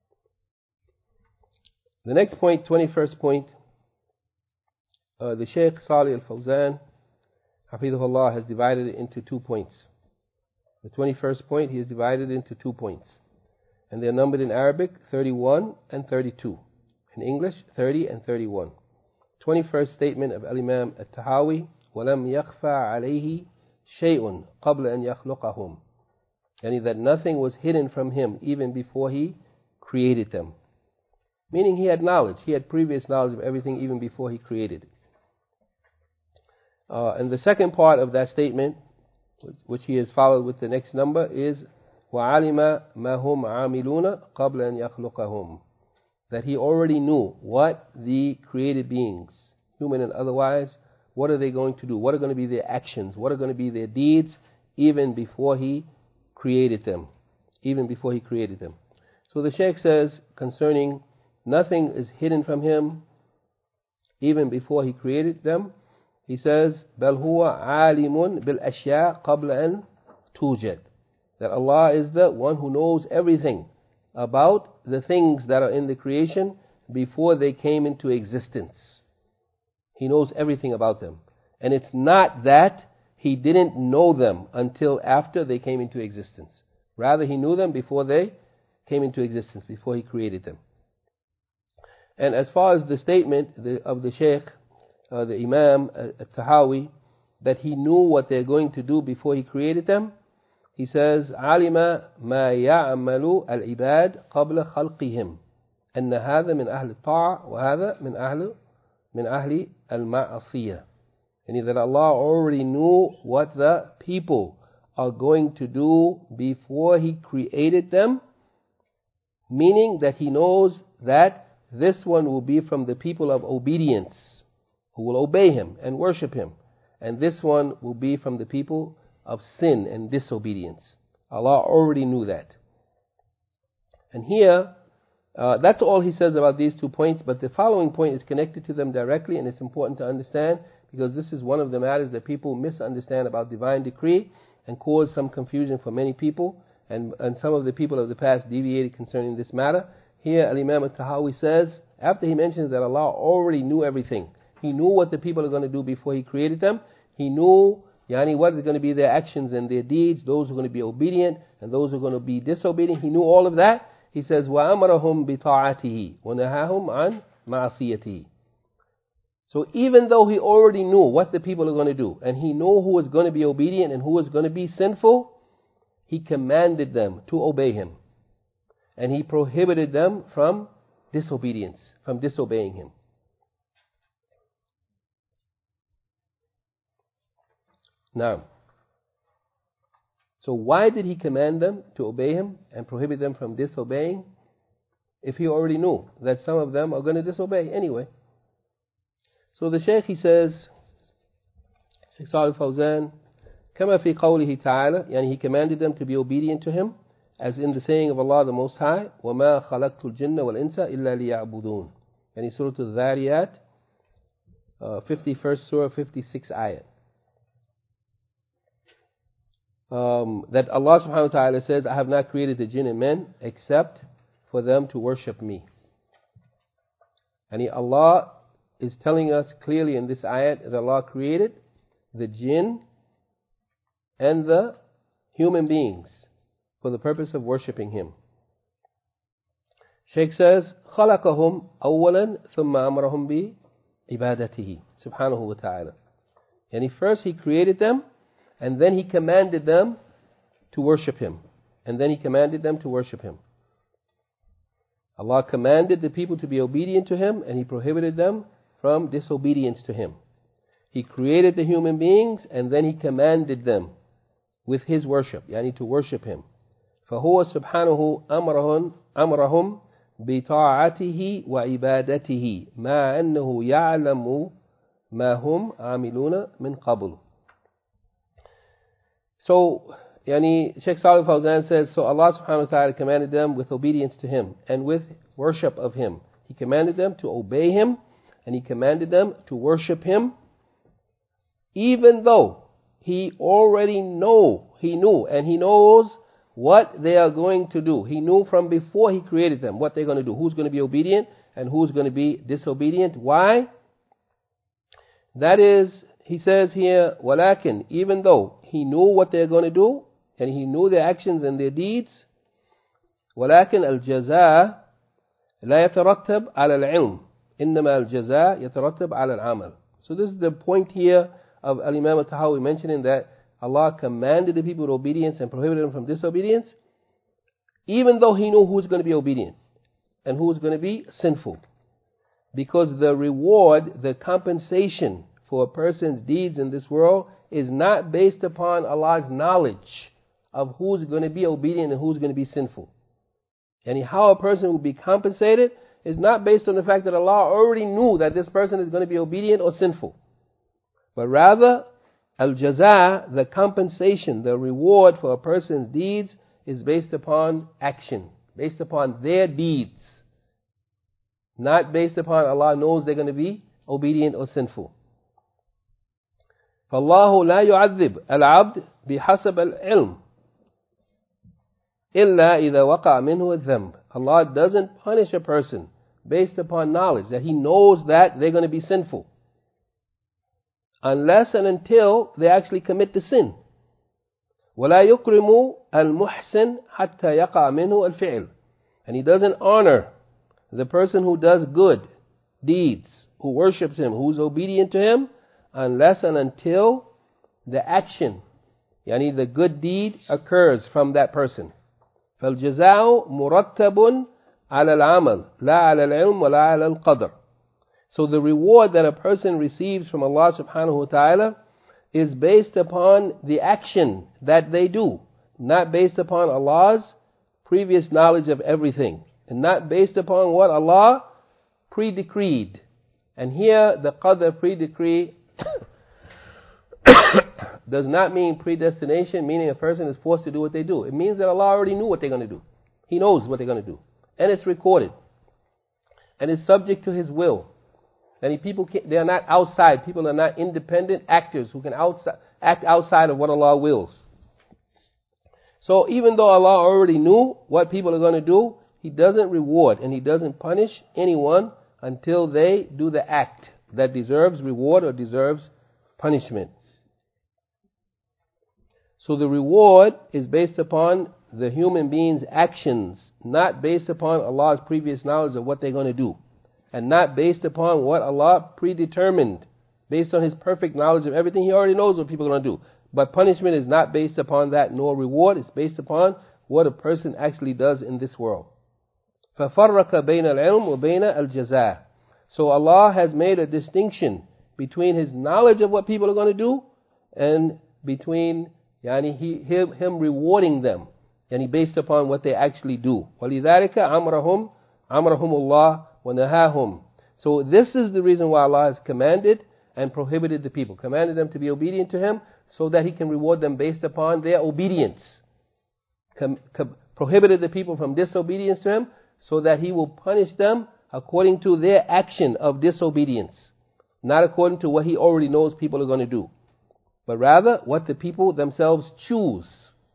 The next point, twenty-first point, uh, the Shaykh Salih Al-Fawzan, Hafidhullah, has divided it into two points. The twenty-first point, he has divided it into two points. And they're numbered in Arabic, thirty-one and thirty-two. In English, thirty and thirty-one. twenty-first statement of Al-Imam Al-Tahawi, وَلَمْ يَخْفَى عَلَيْهِ شَيْءٌ قَبْلَ أَنْ يَخْلُقَهُمْ. Yani that nothing was hidden from Him even before He created them. Meaning He had knowledge, He had previous knowledge of everything even before He created it. Uh, and the second part of that statement, which he has followed with the next number, is وَعَلِمَ مَا هُمْ عَامِلُونَ قَبْلَ أَنْ يَخْلُقَهُمْ. that he already knew what the created beings, human and otherwise, what are they going to do? What are going to be their actions? What are going to be their deeds even before he created them? Even before he created them. So the Shaykh says concerning nothing is hidden from him even before he created them. He says, بَلْ هُوَ عَالِمٌ بِالْأَشْيَاءِ قَبْلَ أَنْ تُوجَدْ. That Allah is the one who knows everything about the things that are in the creation before they came into existence. He knows everything about them. And it's not that he didn't know them until after they came into existence. Rather, he knew them before they came into existence, before he created them. And as far as the statement the, of the Shaykh, uh, the Imam At-Tahawi, that he knew what they're going to do before he created them, he says, عَلِمَ مَا يَعْمَلُ الْعِبَادِ قَبْلَ خَلْقِهِمْ أَنَّ هَذَا مِنْ أَهْلِ الطَّاعَةِ وَهَذَا مِنْ أَهْلِ مِنْ أَهْلِ الْمَعْصِيَةِ. And that Allah already knew what the people are going to do before he created them, meaning that he knows that this one will be from the people of obedience, who will obey him and worship him, and this one will be from the people of sin and disobedience. Allah already knew that. And here, uh, that's all he says about these two points, but the following point is connected to them directly, and it's important to understand, because this is one of the matters that people misunderstand about divine decree and cause some confusion for many people, and, and some of the people of the past deviated concerning this matter. Here, Al-Imam Al-Tahawi says, after he mentions that Allah already knew everything, he knew what the people are going to do before he created them, he knew yani, what is going to be their actions and their deeds, those who are going to be obedient and those who are going to be disobedient, he knew all of that. He says, وَأَمَرَهُمْ بِطَاعَتِهِ وَنَهَاهُمْ عَنْ مَعْصِيَتِهِ. So even though he already knew what the people are going to do, and he knew who was going to be obedient and who was going to be sinful, he commanded them to obey him. And he prohibited them from disobedience, from disobeying him. Now, so why did he command them to obey him and prohibit them from disobeying if he already knew that some of them are going to disobey anyway? So the Shaykh, he says, Shaykh Salih Fawzan, كما في قوله تعالى, يعني he commanded them to be obedient to him, as in the saying of Allah the Most High, وَمَا خَلَقْتُ الْجِنَّ وَالْإِنسَ إِلَّا لِيَعْبُدُونَ. And Surah Al-Dhariyat, uh, fifty-first Surah, fifty-sixth ayat. Um, that Allah subhanahu wa ta'ala says, I have not created the jinn and men except for them to worship me. And he, Allah is telling us clearly in this ayat that Allah created the jinn and the human beings for the purpose of worshipping him. Shaykh says, خَلَقَهُمْ أَوَّلًا ثُمَّ أَمْرَهُمْ بِعِبَادَتِهِ subhanahu wa ta'ala. And he first he created them, and then he commanded them to worship him. And then he commanded them to worship him. Allah commanded the people to be obedient to him, and he prohibited them from disobedience to him. He created the human beings, and then he commanded them with his worship, yani to worship him. فَهُوَ سُبْحَانَهُ أَمْرَهُمْ أَمْرَهُمْ بِطَاعَتِهِ وَعِبَادَتِهِ مَا أَنَّهُ يَعْلَمُ مَا هُمْ عَامِلُونَ مِنْ قَبْلُ. So, yani, Shaykh Salih Fawzan says, so Allah subhanahu wa ta'ala commanded them with obedience to him and with worship of him. He commanded them to obey him, and he commanded them to worship him, even though he already know, he knew, and he knows what they are going to do. He knew from before he created them what they're going to do, who's going to be obedient and who's going to be disobedient. Why? That is, he says here, وَلَكِنْ, even though he knew what they're going to do, and he knew their actions and their deeds, وَلَكِنْ الْجَزَاء لَا يَتَرَتَّبْ عَلَى الْعِلْمِ إِنَّمَا الْجَزَاء يَتَرَتَّبْ عَلى الْعَمَلِ. So this is the point here of Al-Imam Al-Tahawi mentioning that Allah commanded the people to obedience and prohibited them from disobedience, even though he knew who's going to be obedient and who's going to be sinful. Because the reward, the compensation for a person's deeds in this world is not based upon Allah's knowledge of who's going to be obedient and who's going to be sinful. And how a person will be compensated is not based on the fact that Allah already knew that this person is going to be obedient or sinful. But rather, al-jaza, the compensation, the reward for a person's deeds is based upon action, based upon their deeds. Not based upon Allah knows they're going to be obedient or sinful. فالله لا يعذب العبد بحسب العلم إلا إذا وقع منه الذنب. Allah doesn't punish a person based upon knowledge, that He knows that they're going to be sinful, unless and until they actually commit the sin. ولا يكرم المحسن حتى يقع منه الفعل. And He doesn't honor the person who does good deeds, who worships Him, who's obedient to Him, unless and until the action, yani the good deed, occurs from that person. فالجزاء مرتب على العمل لا على العلم ولا على القدر. So the reward that a person receives from Allah subhanahu wa ta'ala is based upon the action that they do, not based upon Allah's previous knowledge of everything, and not based upon what Allah pre-decreed. And here the qadr, pre-decree, does not mean predestination, meaning a person is forced to do what they do. It means that Allah already knew what they're going to do. He knows what they're going to do. And it's recorded. And it's subject to His will. And people can't, they are not outside. People are not independent actors who can outside, act outside of what Allah wills. So even though Allah already knew what people are going to do, He doesn't reward and He doesn't punish anyone until they do the act that deserves reward or deserves punishment. So the reward is based upon the human being's actions, not based upon Allah's previous knowledge of what they're going to do, and not based upon what Allah predetermined, based on His perfect knowledge of everything. He already knows what people are going to do. But punishment is not based upon that, nor reward. It's based upon what a person actually does in this world. فَفَرَّقَ بَيْنَ الْعِلْمِ وَبَيْنَ الْجَزَاءِ. So Allah has made a distinction between His knowledge of what people are going to do and between Yani he, him, him rewarding them, yani based upon what they actually do. وَلِذَلِكَ أَمْرَهُمْ أَمْرَهُمُ اللَّهُ وَنَهَاهُمْ. So this is the reason why Allah has commanded and prohibited the people. Commanded them to be obedient to Him so that He can reward them based upon their obedience. Com- com- prohibited the people from disobedience to Him so that He will punish them according to their action of disobedience, not according to what He already knows people are going to do, but rather what the people themselves choose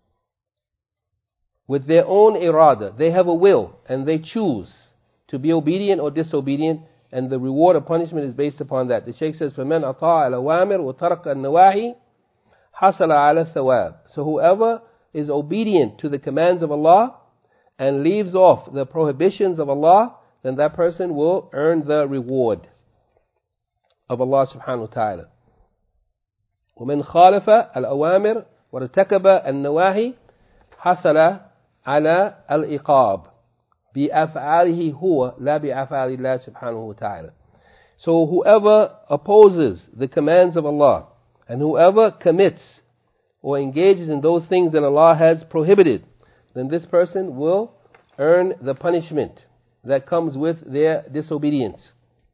with their own irada. They have a will and they choose to be obedient or disobedient, and the reward or punishment is based upon that. The Shaykh says, فَمَنْ أَطَاعَ الْأَوَامِرِ وَتَرَكَ النَّوَاهِ حَصَلَ عَلَى الثَّوَابِ. So whoever is obedient to the commands of Allah and leaves off the prohibitions of Allah, then that person will earn the reward of Allah subhanahu wa ta'ala. ومن خالف الأوامر وارتكب النواهي حصل على العقاب بأفعاله هو لا بأفعال الله سبحانه وتعالى. So whoever opposes the commands of Allah and whoever commits or engages in those things that Allah has prohibited, then this person will earn the punishment that comes with their disobedience,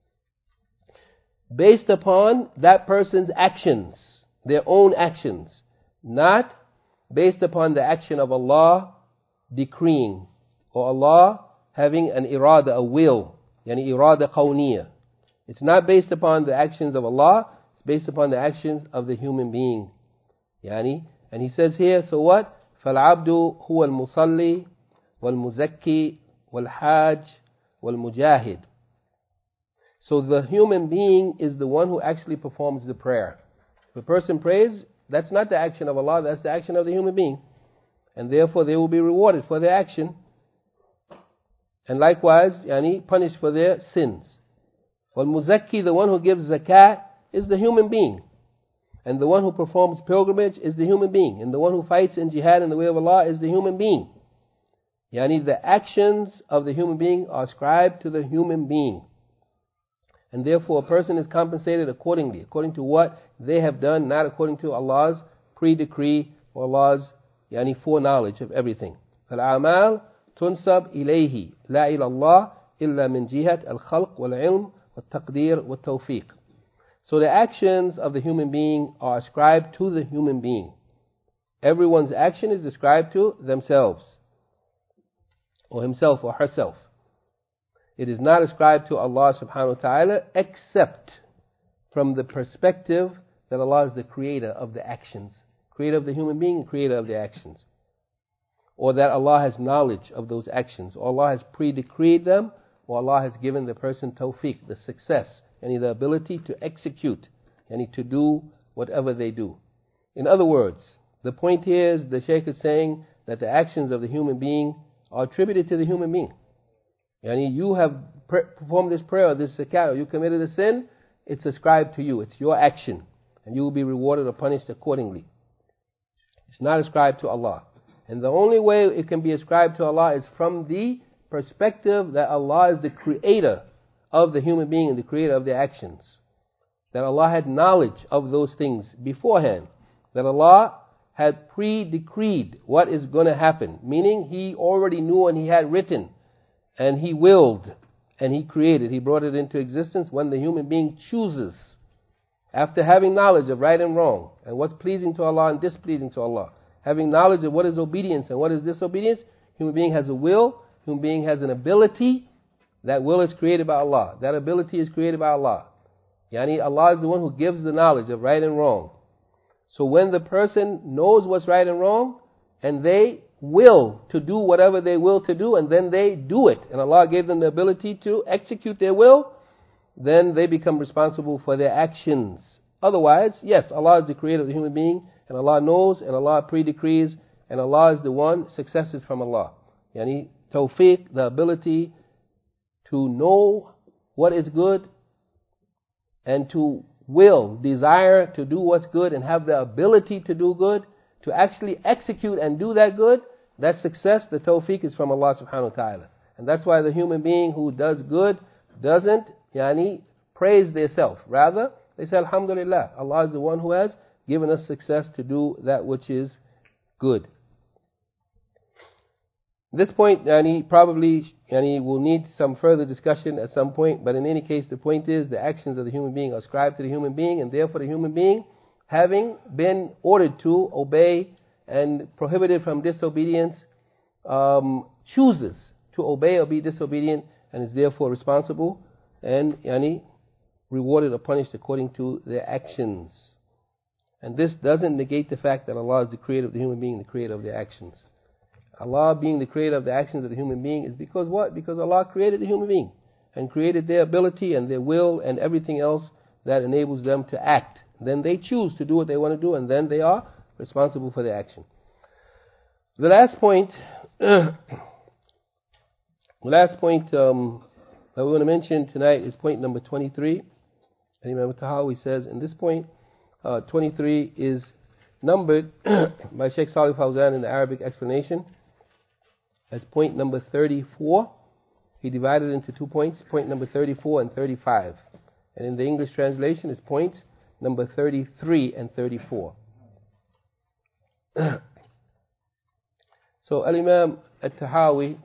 based upon that person's actions, their own actions, not based upon the action of Allah decreeing, or Allah having an irada, a will, yani irada qawniya. It's not based upon the actions of Allah, it's based upon the actions of the human being. Yani, and he says here, so what? فَالْعَبْدُ هُوَ الْمُصَلِّي وَالْمُزَكِّي وَالْحَاجِ وَالْمُجَاهِدِ. So the human being is the one who actually performs the prayer. If a person prays, that's not the action of Allah, that's the action of the human being. And therefore they will be rewarded for their action. And likewise, yani, punished for their sins. Wal-muzakki, the one who gives zakat, is the human being. And the one who performs pilgrimage is the human being. And the one who fights in jihad in the way of Allah is the human being. Yani, the actions of the human being are ascribed to the human being. And therefore a person is compensated accordingly, according to what they have done, not according to Allah's pre-decree or Allah's yani, foreknowledge of everything. فَالْأَعْمَالِ تُنْسَبْ إِلَيْهِ لَا إِلَى اللَّهِ إلا من جهة الخلق والعلم والتقدير والتوفيق. So the actions of the human being are ascribed to the human being. Everyone's action is ascribed to themselves, or himself or herself. It is not ascribed to Allah subhanahu wa ta'ala, except from the perspective that Allah is the creator of the actions, creator of the human being and creator of the actions, or that Allah has knowledge of those actions, or Allah has pre-decreed them, or Allah has given the person tawfiq, the success, and the ability to execute, and to do whatever they do. In other words, the point here is the Shaykh is saying that the actions of the human being are attributed to the human being. Yani you have performed this prayer, this zakat, or you committed a sin, it's ascribed to you. It's your action, and you will be rewarded or punished accordingly. It's not ascribed to Allah. And the only way it can be ascribed to Allah is from the perspective that Allah is the creator of the human being and the creator of the actions. That Allah had knowledge of those things beforehand. That Allah had pre-decreed what is going to happen. Meaning He already knew and He had written. And He willed. And He created. He brought it into existence when the human being chooses. After having knowledge of right and wrong. And what's pleasing to Allah and displeasing to Allah. Having knowledge of what is obedience and what is disobedience. Human being has a will. Human being has an ability. That will is created by Allah. That ability is created by Allah. Yani Allah is the one who gives the knowledge of right and wrong. So when the person knows what's right and wrong, and they will to do whatever they will to do, and then they do it, and Allah gave them the ability to execute their will, then they become responsible for their actions. Otherwise, yes, Allah is the creator of the human being, and Allah knows, and Allah pre-decrees, and Allah is the one, success is from Allah. Yani tawfiq, the ability to know what is good, and to will, desire to do what's good, and have the ability to do good, to actually execute and do that good, that success, the tawfiq is from Allah subhanahu wa ta'ala. And that's why the human being who does good doesn't, yani, praise theirself. Rather, they say, Alhamdulillah, Allah is the one who has given us success to do that which is good. This point, yani, probably yani, will need some further discussion at some point, but in any case, the point is the actions of the human being are ascribed to the human being, and therefore the human being, having been ordered to obey and prohibited from disobedience, um, chooses to obey or be disobedient, and is therefore responsible and yani, rewarded or punished according to their actions. And this doesn't negate the fact that Allah is the creator of the human being, the creator of their actions. Allah being the creator of the actions of the human being is because what? Because Allah created the human being and created their ability and their will and everything else that enables them to act. Then they choose to do what they want to do, and then they are responsible for their action. The last point, the last point um, that we want to mention tonight is point number twenty-three. And Imam Tahawi says in this point, uh, twenty-three is numbered by Shaykh Salih Fawzan in the Arabic explanation as point number thirty-four. He divided it into two points, point number thirty-four and thirty-five. And in the English translation, it's points number thirty-three and thirty-four. So Al-Imam At-Tahawi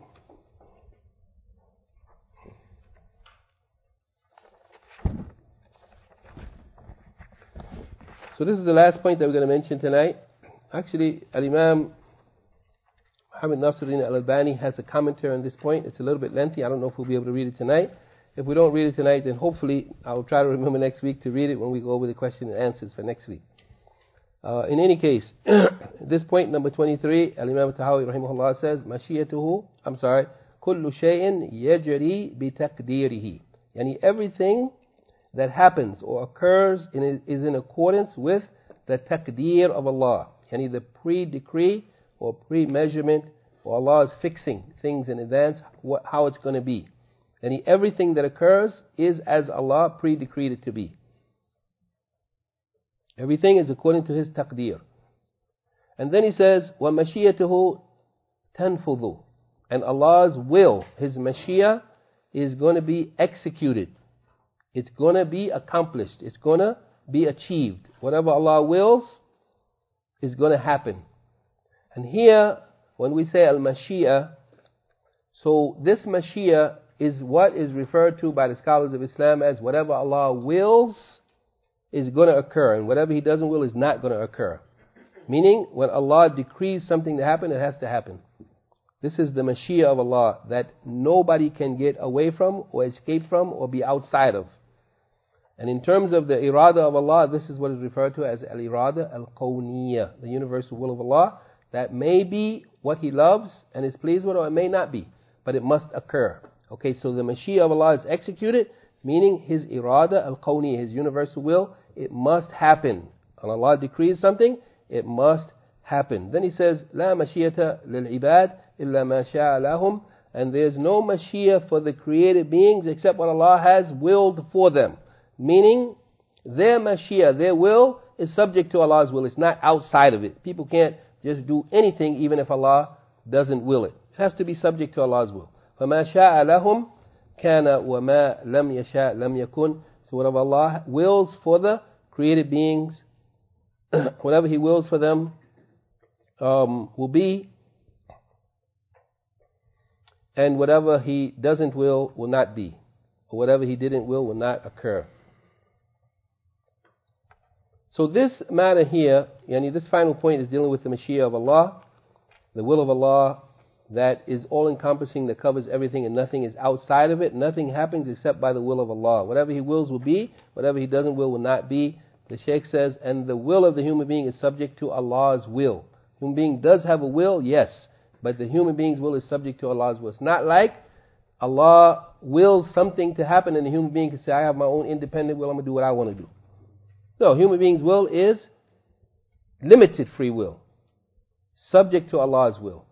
So this is the last point that we're going to mention tonight. Actually, Al-Imam Muhammad Nasiruddin Al-Albani has a commentary on this point. It's a little bit lengthy. I don't know if we'll be able to read it tonight. If we don't read it tonight, then hopefully I'll try to remember next week to read it when we go over the question and answers for next week. Uh, in any case, this point number twenty-three, Al-Imam Tahawi rahimahullah says, Mashiyatuhu, I'm sorry, kullu shay'in yajri bi taqdirihi. Yani everything that happens or occurs in, is in accordance with the taqdeer of Allah. Yani the pre-decree or pre-measurement, or Allah is fixing things in advance, what, how it's going to be. Yani everything that occurs is as Allah pre-decreed it to be. Everything is according to His taqdeer. And then he says, وَمَشِيَّتُهُ تَنْفُذُ. And Allah's will, His mashiyah, is going to be executed. It's going to be accomplished. It's going to be achieved. Whatever Allah wills is going to happen. And here, when we say al-mashiyah, so this mashiyah is what is referred to by the scholars of Islam as whatever Allah wills is going to occur, and whatever He doesn't will is not going to occur. Meaning, when Allah decrees something to happen, it has to happen. This is the Mashiach of Allah that nobody can get away from or escape from or be outside of. And in terms of the irada of Allah, this is what is referred to as al-irada al-kawniyya, the universal will of Allah. That may be what He loves and is pleased with, or it may not be, but it must occur. Okay, so the Mashiach of Allah is executed, meaning His irada al-kawniyya, His universal will, it must happen. When Allah decrees something, it must happen. Then He says, لا مشيئة للعباد إلا ما شاء لهم, and there's no Mashiach for the created beings except what Allah has willed for them. Meaning, their Mashiach, their will, is subject to Allah's will. It's not outside of it. People can't just do anything even if Allah doesn't will it. It has to be subject to Allah's will. فَمَا شَاءَ لَهُمْ كَانَ وَمَا لَمْ يَشَاء لَمْ يَكُنْ. So whatever Allah wills for the created beings, whatever He wills for them um, will be, and whatever He doesn't will will not be, or whatever He didn't will will not occur. So this matter here, yani this final point is dealing with the Mashiach of Allah, the will of Allah that is all-encompassing, that covers everything and nothing is outside of it. Nothing happens except by the will of Allah. Whatever He wills will be, whatever He doesn't will will not be. The Shaykh says, and the will of the human being is subject to Allah's will. Human being does have a will, yes, but the human being's will is subject to Allah's will. It's not like Allah wills something to happen and the human being can say, I have my own independent will, I'm going to do what I want to do. No, human being's will is limited free will, subject to Allah's will.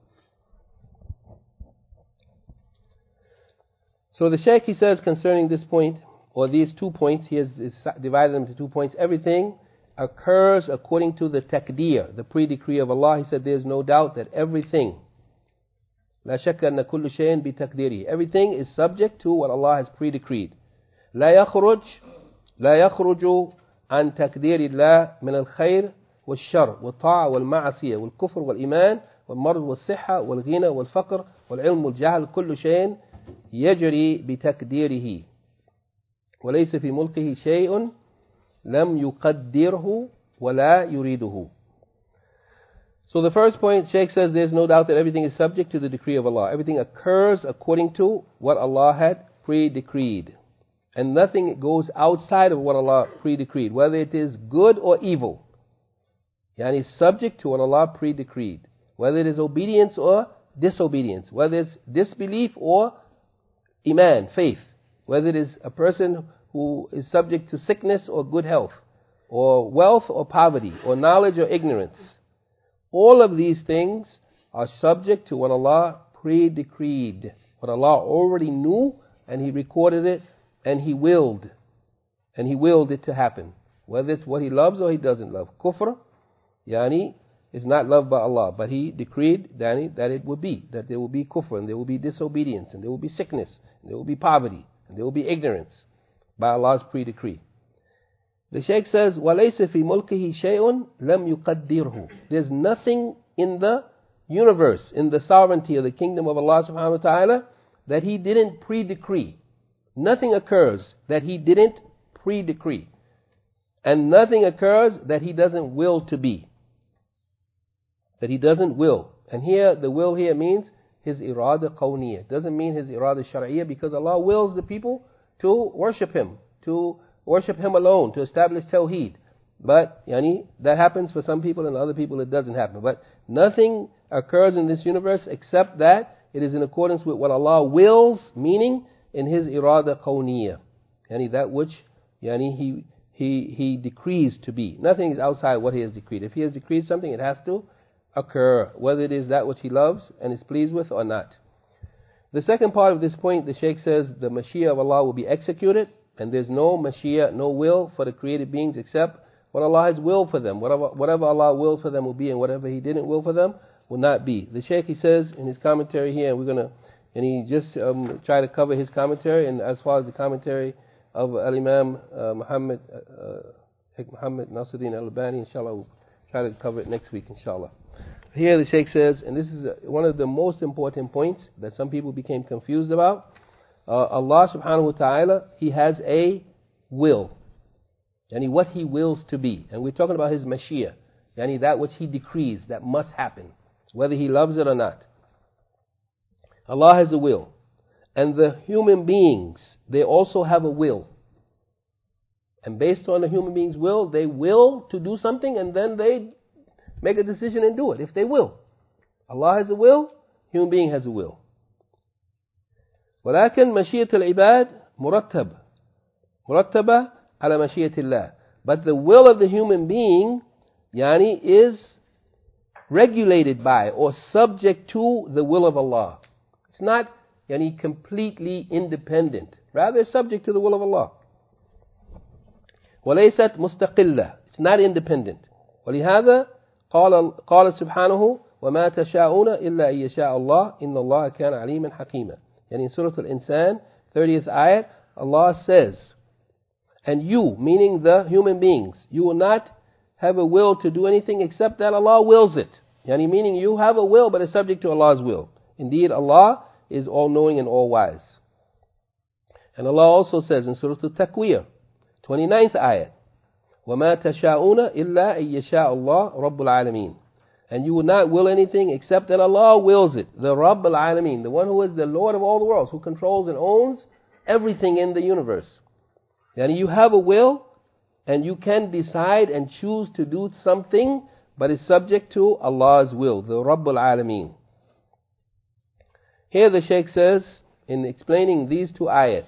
So the Shaykh, he says concerning this point, or these two points, he has divided them into two points. Everything occurs according to the taqdeer, the pre-decree of Allah. He said there is no doubt that everything, لا شك أن كل شيء بتقديره, everything is subject to what Allah has pre-decreed. لا يخرج لا يخرج عن تقدير الله من الخير والشر والطاعة والمعصية والكفر والإيمان والمرض والصحة والغنى والفقر والعلم والجهل. كل شيء يجري بتقديره وليس في ملكه شيء لم يقدره ولا يريده. So the first point, Shaykh says there's no doubt that everything is subject to the decree of Allah. Everything occurs according to what Allah had pre-decreed. And nothing goes outside of what Allah pre-decreed, whether it is good or evil. Yani subject to what Allah pre-decreed. Whether it is obedience or disobedience. Whether it's disbelief or iman, faith. Whether it is a person who is subject to sickness or good health. Or wealth or poverty. Or knowledge or ignorance. All of these things are subject to what Allah pre-decreed. What Allah already knew and He recorded it. And He willed, and He willed it to happen. Whether it's what He loves or He doesn't love. Kufr, yani, is not loved by Allah, but He decreed, yani, that it would be, that there will be kufr, and there will be disobedience, and there will be sickness, and there will be poverty, and there will be ignorance, by Allah's pre-decree. The Shaykh says, وَلَيْسَ فِي مُلْكِهِ شَيْءٌ لَمْ يُقَدِّرْهُ. There's nothing in the universe, in the sovereignty of the kingdom of Allah subhanahu wa ta'ala, that He didn't pre-decree. Nothing occurs that He didn't pre-decree. And nothing occurs that He doesn't will to be. That He doesn't will. And here, the will here means His irada kawniyya. It doesn't mean His irada shar'iyya, because Allah wills the people to worship Him, to worship Him alone, to establish tawheed. But, yani, that happens for some people and other people it doesn't happen. But nothing occurs in this universe except that it is in accordance with what Allah wills, meaning in His irada kawniyya, yani that which yani he he he decrees to be. Nothing is outside what He has decreed. If He has decreed something, it has to occur, whether it is that which He loves and is pleased with or not. The second part of this point, the Shaykh says the Mashiach of Allah will be executed, and there's no Mashiach, no will for the created beings except what Allah has willed for them. Whatever, whatever Allah willed for them will be, and whatever He didn't will for them will not be. The Shaykh, he says in his commentary here, and we're going to And he just um, tried to cover his commentary, and as far as the commentary of Al-Imam uh, Muhammad, uh, Sheikh Muhammad Nasiruddin Al-Albani, inshallah, we'll try to cover it next week, inshallah. Here the Sheikh says, and this is one of the most important points that some people became confused about, uh, Allah subhanahu wa ta'ala, He has a will. Yani what He wills to be. And we're talking about His Mashiach. Yani that which He decrees, that must happen, whether He loves it or not. Allah has a will. And the human beings, they also have a will. And based on the human being's will, they will to do something and then they make a decision and do it, if they will. Allah has a will, human being has a will. ولكن مشيئة العباد مرتب مرتبة على مشيئة الله. But the will of the human being, yani, is regulated by or subject to the will of Allah. It's not, yani, completely independent. Rather, it's subject to the will of Allah. وليست مستقلة. It's not independent. ولهذا قال قال سبحانه وما تشاءون إلا أن يشاء الله إن الله كان عليما حكيما. And in Surah Al-Insan, thirtieth ayat, Allah says, and you, meaning the human beings, you will not have a will to do anything except that Allah wills it. Yani meaning you have a will, but it's subject to Allah's will. Indeed, Allah is all-knowing and all-wise. And Allah also says in Surah Al-Takwir, twenty-ninth ayat, وَمَا تَشَاءُونَ إِلَّا أَن يَشَاءَ اللَّهُ رَبُّ الْعَالَمِينَ. And you will not will anything except that Allah wills it. The Rabb al-Alameen, the one who is the Lord of all the worlds, who controls and owns everything in the universe. And you have a will, and you can decide and choose to do something, but it's subject to Allah's will, the Rabb al-Alameen. Here the Shaykh says, in explaining these two ayats,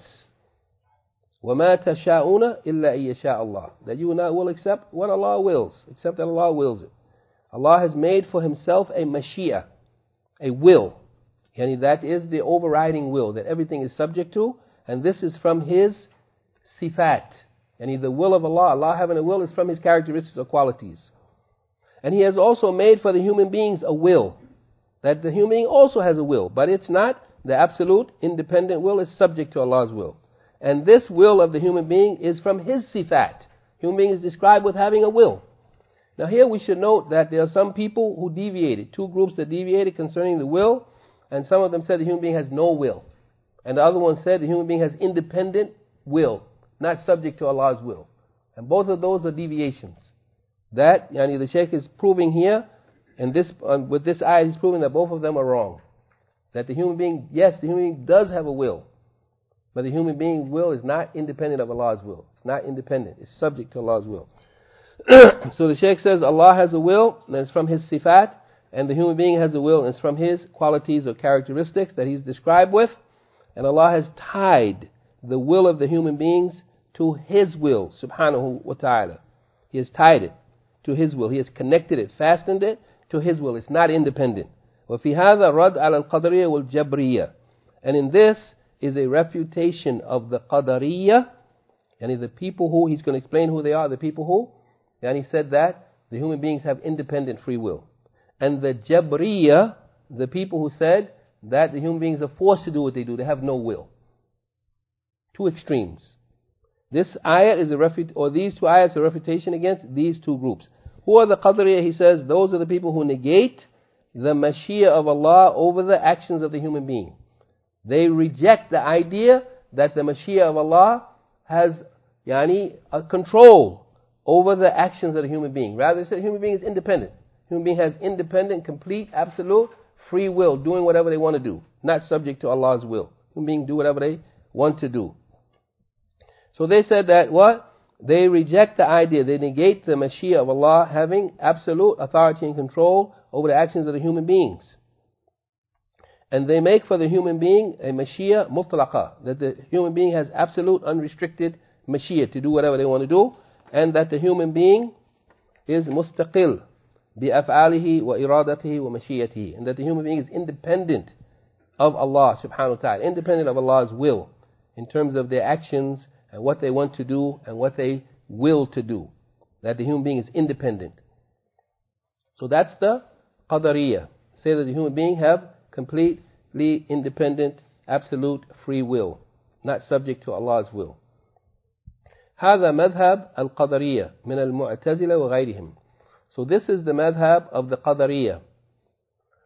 وَمَا تَشَاءُونَ إِلَّا أَن يَشَاءَ اللَّهُ, that you will not will except what Allah wills, except that Allah wills it. Allah has made for Himself a Mashiach, a will. Yani that is the overriding will that everything is subject to, and this is from His sifat. Yani the will of Allah, Allah having a will, is from His characteristics or qualities. And He has also made for the human beings a will, that the human being also has a will, but it's not the absolute independent will, is subject to Allah's will. And this will of the human being is from His sifat. Human being is described with having a will. Now here we should note that there are some people who deviated, two groups that deviated concerning the will, and some of them said the human being has no will. And the other one said the human being has independent will, not subject to Allah's will. And both of those are deviations. That, yani the Shaykh is proving here, and this uh, with this ayah he's proving that both of them are wrong. That the human being, yes, the human being does have a will, but the human being's will is not independent of Allah's will. It's not independent, it's subject to Allah's will. So the Shaykh says Allah has a will, and it's from His sifat, and the human being has a will, and it's from His qualities or characteristics that He's described with. And Allah has tied the will of the human beings to His will, subhanahu wa ta'ala. He has tied it to His will. He has connected it, fastened it to His will. It's not independent. وَفِي هَذَا رَدْ عَلَى الْقَدْرِيَّةِ وَالْجَبْرِيَّةِ. And in this is a refutation of the Qadariyya, and the people who, he's going to explain who they are, the people who, and he said that the human beings have independent free will. And the Jabriya, the people who said that the human beings are forced to do what they do, they have no will. Two extremes. This ayat is a refut, or these two ayats are a refutation against these two groups. Who are the Qadariyya? He says those are the people who negate the Mashiach of Allah over the actions of the human being. They reject the idea that the Mashiach of Allah has yani, a control over the actions of the human being. Rather, they say the human being is independent. The human being has independent, complete, absolute free will, doing whatever they want to do, not subject to Allah's will. Human beings do whatever they want to do. So they said that what? They reject the idea, they negate the Mashiach of Allah having absolute authority and control over the actions of the human beings. And they make for the human being a Mashiach mutlaqa, that the human being has absolute unrestricted Mashiach to do whatever they want to do, and that the human being is mustaqil bi'af'alihi wa iradatihi wa mashiyatihi, and that the human being is independent of Allah subhanahu wa ta'ala, independent of Allah's will in terms of their actions and what they want to do and what they will to do, that the human being is independent. So that's the Qadariyya, say that the human being have completely independent, absolute free will, not subject to Allah's will. هذا مذهب القدرية من المعتزلة وغيرهم. So this is the madhab of the Qadariyya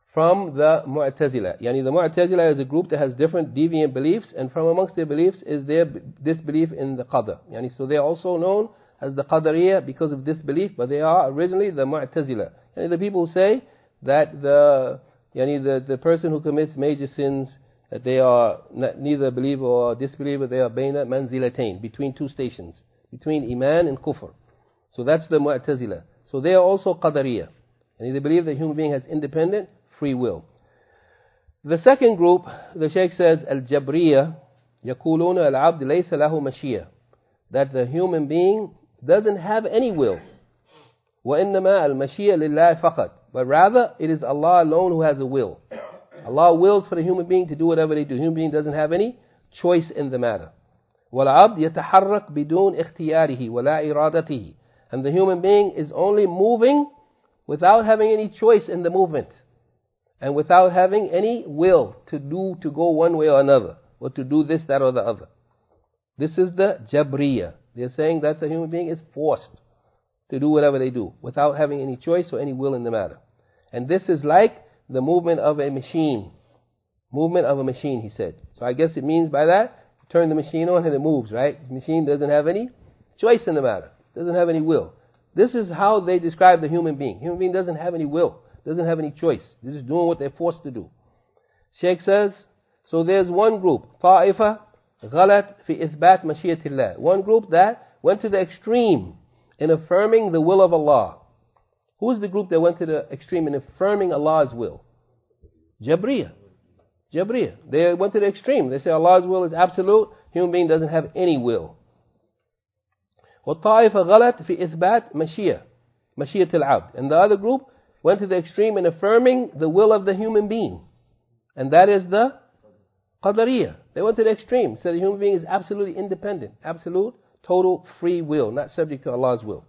from the Mu'tazila. Yani the Mu'tazila is a group that has different deviant beliefs, and from amongst their beliefs is their disbelief in the Qadr. Yani so they are also known as the Qadariyah because of this belief, but they are originally the Mu'tazila. Yani the people who say that the yani the, the person who commits major sins, that they are not, neither believer or disbeliever, they are bayna manzilatain, between two stations, between Iman and Kufr. So that's the Mu'tazila. So they are also Qadariyah. And they believe that human being has independent free will. The second group, the Shaykh says, Al-Jabriyah, يَقُولُونَ الْعَبْدِ لَيْسَ لَهُ مَشِيَّةٌ, that the human being doesn't have any will. وَإِنَّمَا الْمَشِيَّةُ لِلَّهِ فَقَطْ, but rather it is Allah alone who has a will. Allah wills for the human being to do whatever they do. The human being doesn't have any choice in the matter. وَالْعَبْدِ يَتَحَرَّكْ بِدُونِ اخْتِيَارِهِ وَلَا إِرَادَتِهِ, and the human being is only moving without having any choice in the movement, and without having any will to do, to go one way or another, or to do this, that, or the other. This is the Jabriya. They're saying that the human being is forced to do whatever they do, without having any choice or any will in the matter. And this is like the movement of a machine. Movement of a machine, he said. So I guess it means by that, turn the machine on and it moves, right? The machine doesn't have any choice in the matter, doesn't have any will. This is how they describe the human being. Human being doesn't have any will, doesn't have any choice. This is doing what they're forced to do. Shaykh says, so there's one group, طائفة غلط في إثبات مشيئة الله. One group that went to the extreme in affirming the will of Allah. Who is the group that went to the extreme in affirming Allah's will? Jabriya. Jabriya. They went to the extreme. They say Allah's will is absolute. Human being doesn't have any will. والطائفة غلط في إثبات مشيئة مشيئة العبد. And the other group went to the extreme in affirming the will of the human being. And that is the Qadariyah. They went to the extreme. Said the human being is absolutely independent. Absolute, total free will. Not subject to Allah's will.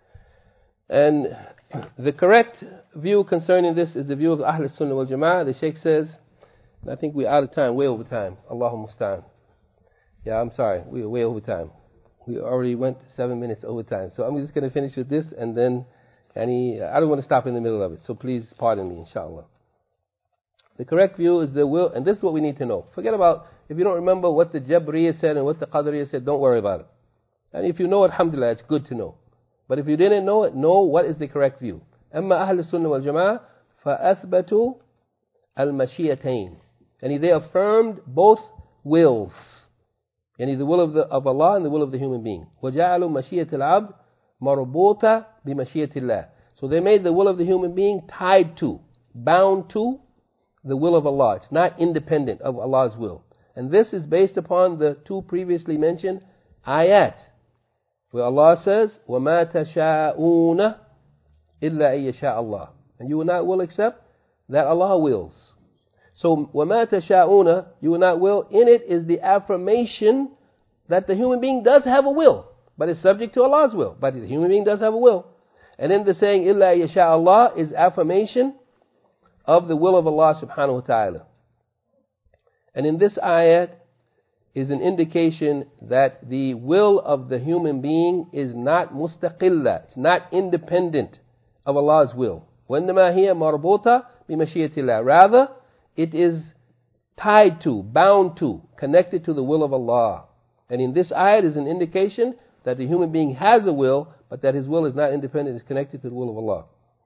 And the correct view concerning this is the view of Ahl Sunnah wal Jama'ah. The Shaykh says, and I think we're out of time, way over time. Allahumma musta'an. Yeah, I'm sorry. We're way over time. We already went seven minutes over time. So I'm just going to finish with this and then, any, I don't want to stop in the middle of it. So please pardon me, inshallah. The correct view is the will, and this is what we need to know. Forget about, if you don't remember what the Jabriya said and what the Qadariyya said, don't worry about it. And if you know it, alhamdulillah, it's good to know. But if you didn't know it, know what is the correct view. أما أهل السنة والجماعة فأثبتوا المشيئتين. And they affirmed both wills. Yani the will of, the, of Allah and the will of the human being. وَجَعَلُوا مَشِيَّةَ الْعَبْدِ مَرْبُوطَةً بِمَشِيَّةِ اللَّهِ. So they made the will of the human being tied to, bound to the will of Allah. It's not independent of Allah's will. And this is based upon the two previously mentioned ayat, where Allah says, وَمَا تَشَاءُونَ إِلَّا أَن يَشَاءَ اللَّهُ. And you will not will except that Allah wills. So, وَمَا تَشَاءُونَ, you will not will, in it is the affirmation that the human being does have a will, but it's subject to Allah's will. But the human being does have a will. And in the saying, إِلَّا أَن يَشَاءَ اللَّهُ, is affirmation of the will of Allah subhanahu wa ta'ala. And in this ayat is an indication that the will of the human being is not mustaqilla, it's not independent of Allah's will. وَإِنَّمَا هِيَ مَرْبُوطَةً بِمَشِيَّةِ اللَّهِ. Rather, it is tied to, bound to, connected to the will of Allah. And in this ayat is an indication that the human being has a will, but that his will is not independent, it's connected to the will of Allah.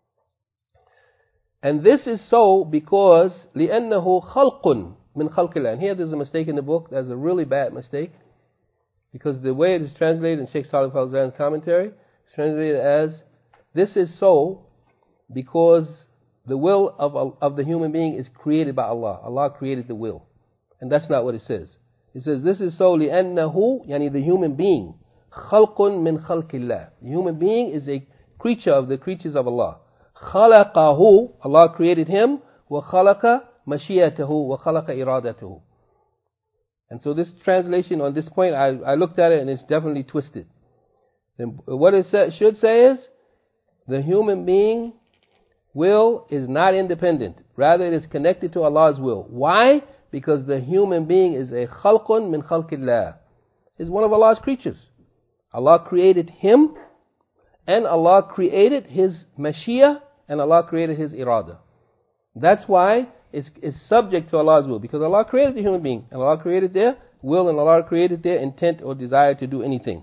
And this is so because لِأَنَّهُ خَلْقٌ مِنْ خَلْقِ اللَّهِ. And here there's a mistake in the book. There's a really bad mistake. Because the way it is translated in Shaykh Salih Fawzan's commentary, it's translated as, this is so because the will of, of the human being is created by Allah. Allah created the will. And that's not what it says. It says, this is so لِأَنَّهُ, yani the human being, خَلْقٌ مِنْ خَلْقِ اللَّهِ. The human being is a creature of the creatures of Allah. خَلَقَهُ, Allah created him, وَخَلَقَ مَشِيَّتَهُ وَخَلَقَ إِرَادَتَهُ. And so this translation on this point, I, I looked at it and it's definitely twisted. Then what it sa- should say is, the human being will is not independent. Rather, it is connected to Allah's will. Why? Because the human being is a khalqun min khalqillah. Is one of Allah's creatures. Allah created him, and Allah created his mashiyah, and Allah created his irada. That's why it's, it's subject to Allah's will, because Allah created the human being, and Allah created their will, and Allah created their intent or desire to do anything.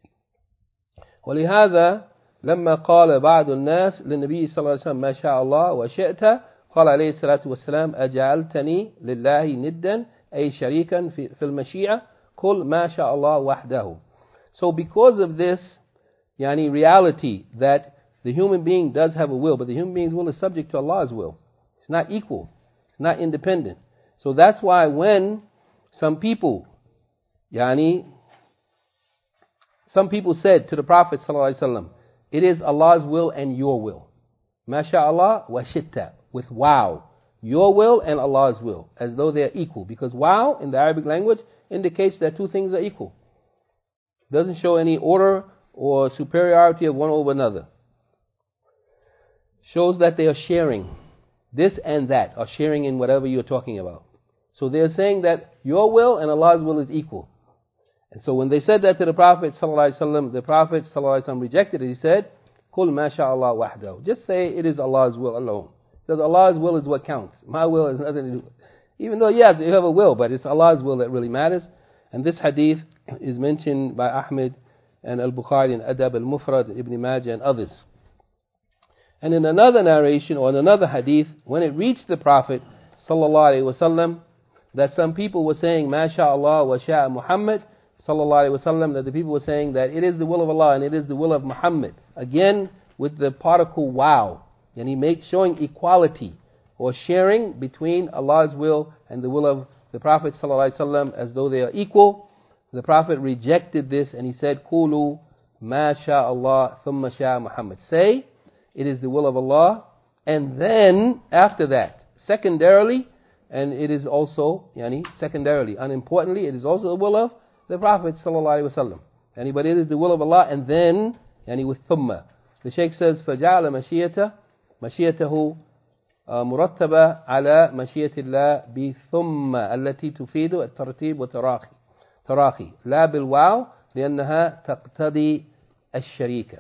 ولهذا لما قال بعض الناس للنبي صلى الله عليه وسلم ما شاء الله وشئت قال عليه الصلاة والسلام أجعلتني لله ندا أي شريكا في, في المشيئة قل ما شاء الله وحده. So because of this yani reality that the human being does have a will, but the human being's will is subject to Allah's will. It's not equal. It's not independent. So that's why when some people yani some people said to the Prophet ﷺ, it is Allah's will and your will. MashaAllah wa shitta, with wow. Your will and Allah's will, as though they are equal. Because wow, in the Arabic language, indicates that two things are equal. Doesn't show any order or superiority of one over another. Shows that they are sharing. This and that are sharing in whatever you're talking about. So they're saying that your will and Allah's will is equal. And so when they said that to the Prophet ﷺ, the Prophet ﷺ rejected it. He said, "Qul ma sha'Allah wahdahu." Just say it is Allah's will alone. Because Allah's will is what counts. My will has nothing to do with it. Even though, yes, you have a will, but it's Allah's will that really matters. And this hadith is mentioned by Ahmed and Al-Bukhari and Adab al-Mufrad, Ibn Majah and others. And in another narration, or in another hadith, when it reached the Prophet ﷺ, that some people were saying, "Ma sha'Allah wa sha'a Muhammad," sallallahu alaihi wasallam, that the people were saying that it is the will of Allah and it is the will of Muhammad. Again, with the particle wow. And he makes showing equality or sharing between Allah's will and the will of the Prophet sallallahu alaihi wasallam as though they are equal. The Prophet rejected this and he said, "Qulu ma sha Allah thumma sha Muhammad." Say, it is the will of Allah, and then after that, secondarily, and it is also, yani, secondarily, unimportantly, it is also the will of the Prophet sallallahu alaihi wasallam. Yani, but it is the will of Allah, and then, yani, with thumma. The Shaykh says, فَجَعَلَ مَشِيَّةَ مَشِيَّتَهُ مُرَتَّبَةً عَلَى مَشِيَّةِ اللَّهِ بِثُمَّ التي تفيد الترتيب والتراخي تراخي لا بالواو لأنها تقتضي الشريكة.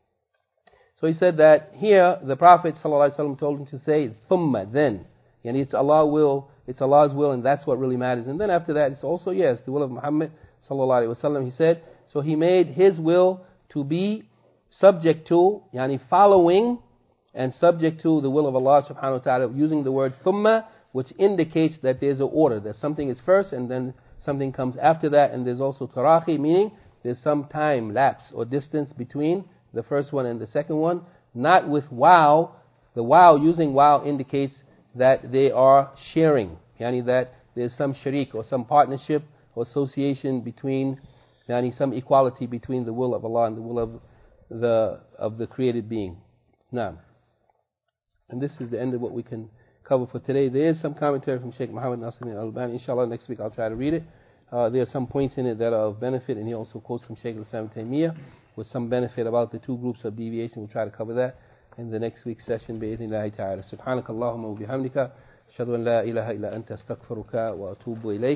So he said that here the Prophet ﷺ told him to say thumma, then. Yani it's Allah will, it's Allah's will, and that's what really matters. And then after that, it's also, yes, the will of Muhammad sallallahu alaihi wasallam. He said, so he made his will to be subject to, yani following, and subject to the will of Allah subhanahu wa ta'ala, using the word thumma, which indicates that there's an order, that something is first and then something comes after that, and there's also tarahi, meaning there's some time lapse or distance between the first one and the second one. Not with wow. The wow, using wow indicates that they are sharing, yani that there's some sharik or some partnership or association between, yani some equality between the will of Allah and the will of the of the created being. Now, and this is the end of what we can cover for today. There is some commentary from Shaykh Muhammad Nasir al-Albani. Inshallah, next week I'll try to read it. Uh, there are some points in it that are of benefit, and he also quotes from Shaykh al-Islam Taymiyyah with some benefit about the two groups of deviation. We'll try to cover that in the next week's session. Bi-idhnillahi ta'ala. Subhanaka Allahumma wa bihamdika. Ashhadu an la ilaha illa anta astaghfiruka wa atubu ilayk.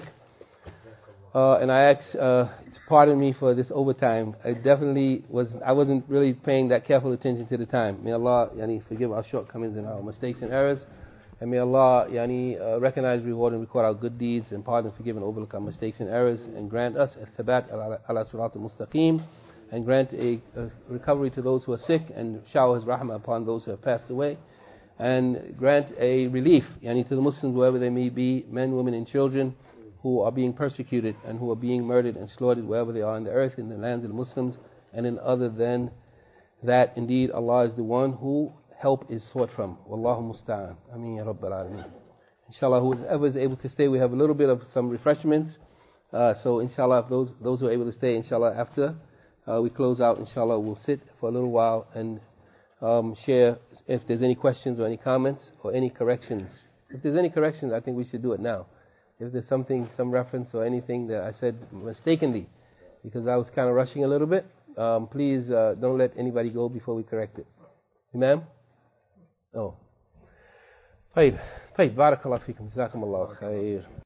Uh, and I ask, uh, pardon me for this overtime. I definitely was, I wasn't really paying that careful attention to the time. May Allah, yani, forgive our shortcomings and our mistakes and errors. And may Allah, yani, uh, recognize, reward, and record our good deeds, and pardon, forgive, and overlook our mistakes and errors, and grant us al-thabat ala sirat al-mustaqim, and grant a, a recovery to those who are sick, and shower His rahmah upon those who have passed away, and grant a relief, yani, to the Muslims wherever they may be, men, women, and children, who are being persecuted and who are being murdered and slaughtered wherever they are in the earth, in the lands of the Muslims, and in other than that. Indeed, Allah is the one who help is sought from. Wallahu musta'an. Ameen ya Rabbal Alameen. Inshallah, whoever is able to stay, we have a little bit of some refreshments. Uh, so inshallah, if those those who are able to stay, inshallah, after uh, we close out, inshallah, we'll sit for a little while and um, share if there's any questions or any comments or any corrections. If there's any corrections, I think we should do it now. If there's something, some reference or anything that I said mistakenly, because I was kind of rushing a little bit, um, please uh, don't let anybody go before we correct it. Imam? Oh. طيب طيب بارك الله فيكم جزاكم الله خير.